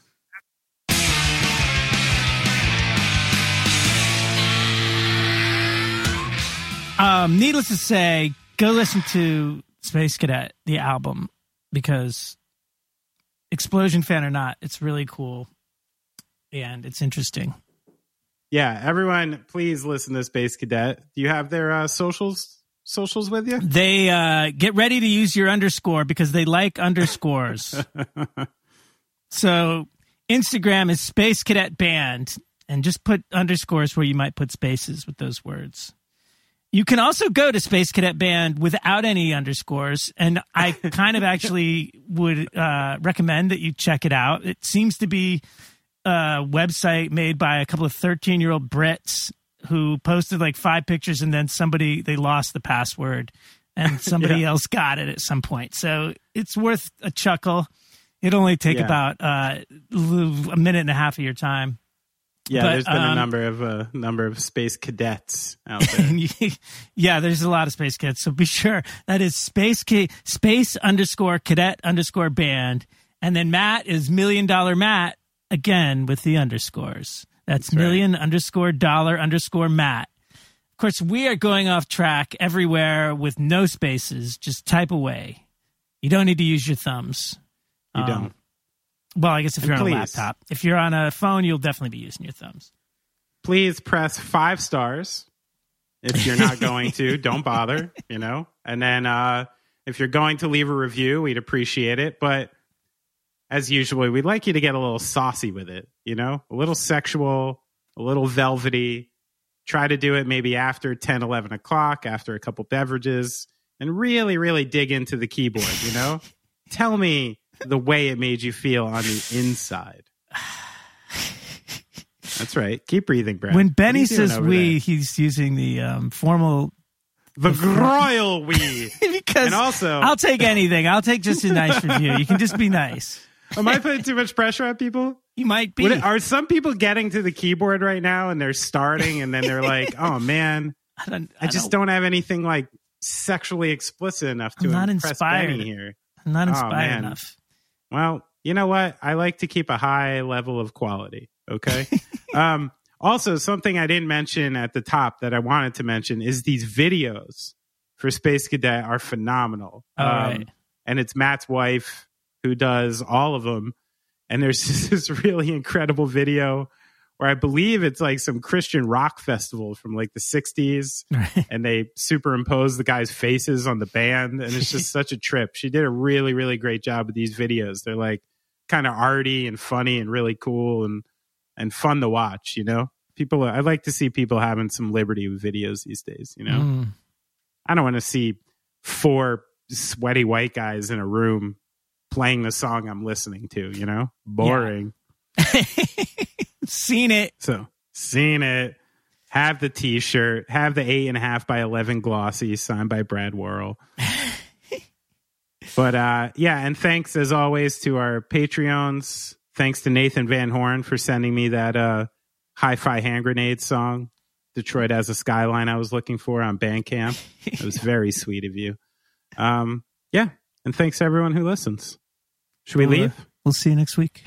Speaker 5: Needless to say, go listen to Space Cadet, the album, because Explosion fan or not, it's really cool and it's interesting.
Speaker 4: Yeah, everyone, please listen to Space Cadet. Do you have their socials with you?
Speaker 5: They get ready to use your underscore because they like underscores. So Instagram is Space Cadet Band, and just put underscores where you might put spaces with those words. You can also go to Space Cadet Band without any underscores, and I kind of actually would recommend that you check it out. It seems to be a website made by a couple of 13-year-old Brits who posted like 5 pictures and then they lost the password and somebody else got it at some point. So it's worth a chuckle. It'll only take about a minute and a half of your time.
Speaker 4: Yeah, there's been a number of space cadets out there.
Speaker 5: Yeah, there's a lot of space cadets. So be sure that is space_cadet_band. And then Matt is $1 Million Matt, again, with the underscores. That's $million_$Matt. Of course, we are going off track everywhere with no spaces. Just type away. You don't need to use your thumbs.
Speaker 4: You don't.
Speaker 5: Well, I guess if you're on a laptop. If you're on a phone, you'll definitely be using your thumbs.
Speaker 4: Please press 5 stars. If you're not going to, don't bother, And then if you're going to leave a review, we'd appreciate it. But as usual, we'd like you to get a little saucy with it, a little sexual, a little velvety. Try to do it maybe after 10, 11 o'clock, after a couple beverages, and really, really dig into the keyboard, Tell me the way it made you feel on the inside. That's right. Keep breathing, Brad.
Speaker 5: When Benny says we, he's using the formal...
Speaker 4: The royal we.
Speaker 5: Because
Speaker 4: and also,
Speaker 5: I'll take anything. I'll take just a nice review. You can just be nice.
Speaker 4: Am I putting too much pressure on people?
Speaker 5: You might be.
Speaker 4: Are some people getting to the keyboard right now and they're starting and then they're like, oh, man, I just don't have anything like sexually explicit enough to impress Benny here.
Speaker 5: I'm not inspired enough.
Speaker 4: Well, you know what? I like to keep a high level of quality, okay? Also, something I didn't mention at the top that I wanted to mention is these videos for Space Cadet are phenomenal.
Speaker 5: Right.
Speaker 4: And it's Matt's wife who does all of them. And there's this really incredible video where I believe it's like some Christian rock festival from like the 60s.
Speaker 5: Right.
Speaker 4: And they superimpose the guys' faces on the band. And it's just such a trip. She did a really, really great job with these videos. They're like kind of arty and funny and really cool and fun to watch, People, I like to see people having some liberty with videos these days, I don't want to see 4 sweaty white guys in a room playing the song I'm listening to, Boring.
Speaker 5: Yeah. Seen it.
Speaker 4: So, seen it. Have the t-shirt. Have the 8.5 by 11 glossy signed by Brad Worrell. But, and thanks as always to our Patreons. Thanks to Nathan Van Horn for sending me that Hi-Fi Hand Grenade song, Detroit Has a Skyline, I was looking for on Bandcamp. It was very sweet of you. And thanks to everyone who listens. Should we leave?
Speaker 5: We'll see you next week.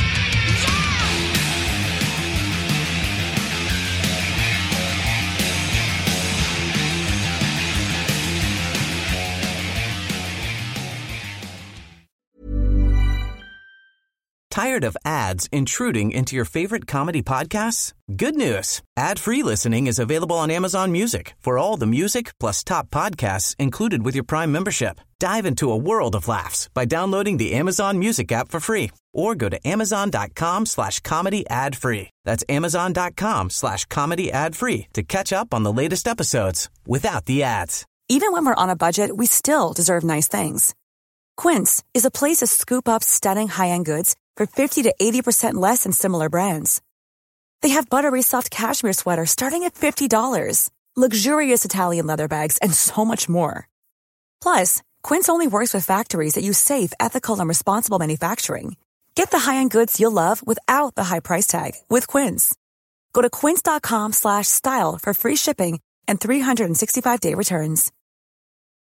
Speaker 9: Tired of ads intruding into your favorite comedy podcasts? Good news. Ad-free listening is available on Amazon Music for all the music plus top podcasts included with your Prime membership. Dive into a world of laughs by downloading the Amazon Music app for free or go to amazon.com/comedy ad-free. That's amazon.com/comedy ad-free to catch up on the latest episodes without the ads.
Speaker 10: Even when we're on a budget, we still deserve nice things. Quince is a place to scoop up stunning high-end goods for 50 to 80% less than similar brands. They have buttery soft cashmere sweaters starting at $50, luxurious Italian leather bags, and so much more. Plus, Quince only works with factories that use safe, ethical, and responsible manufacturing. Get the high-end goods you'll love without the high price tag with Quince. Go to quince.com/style for free shipping and 365-day returns.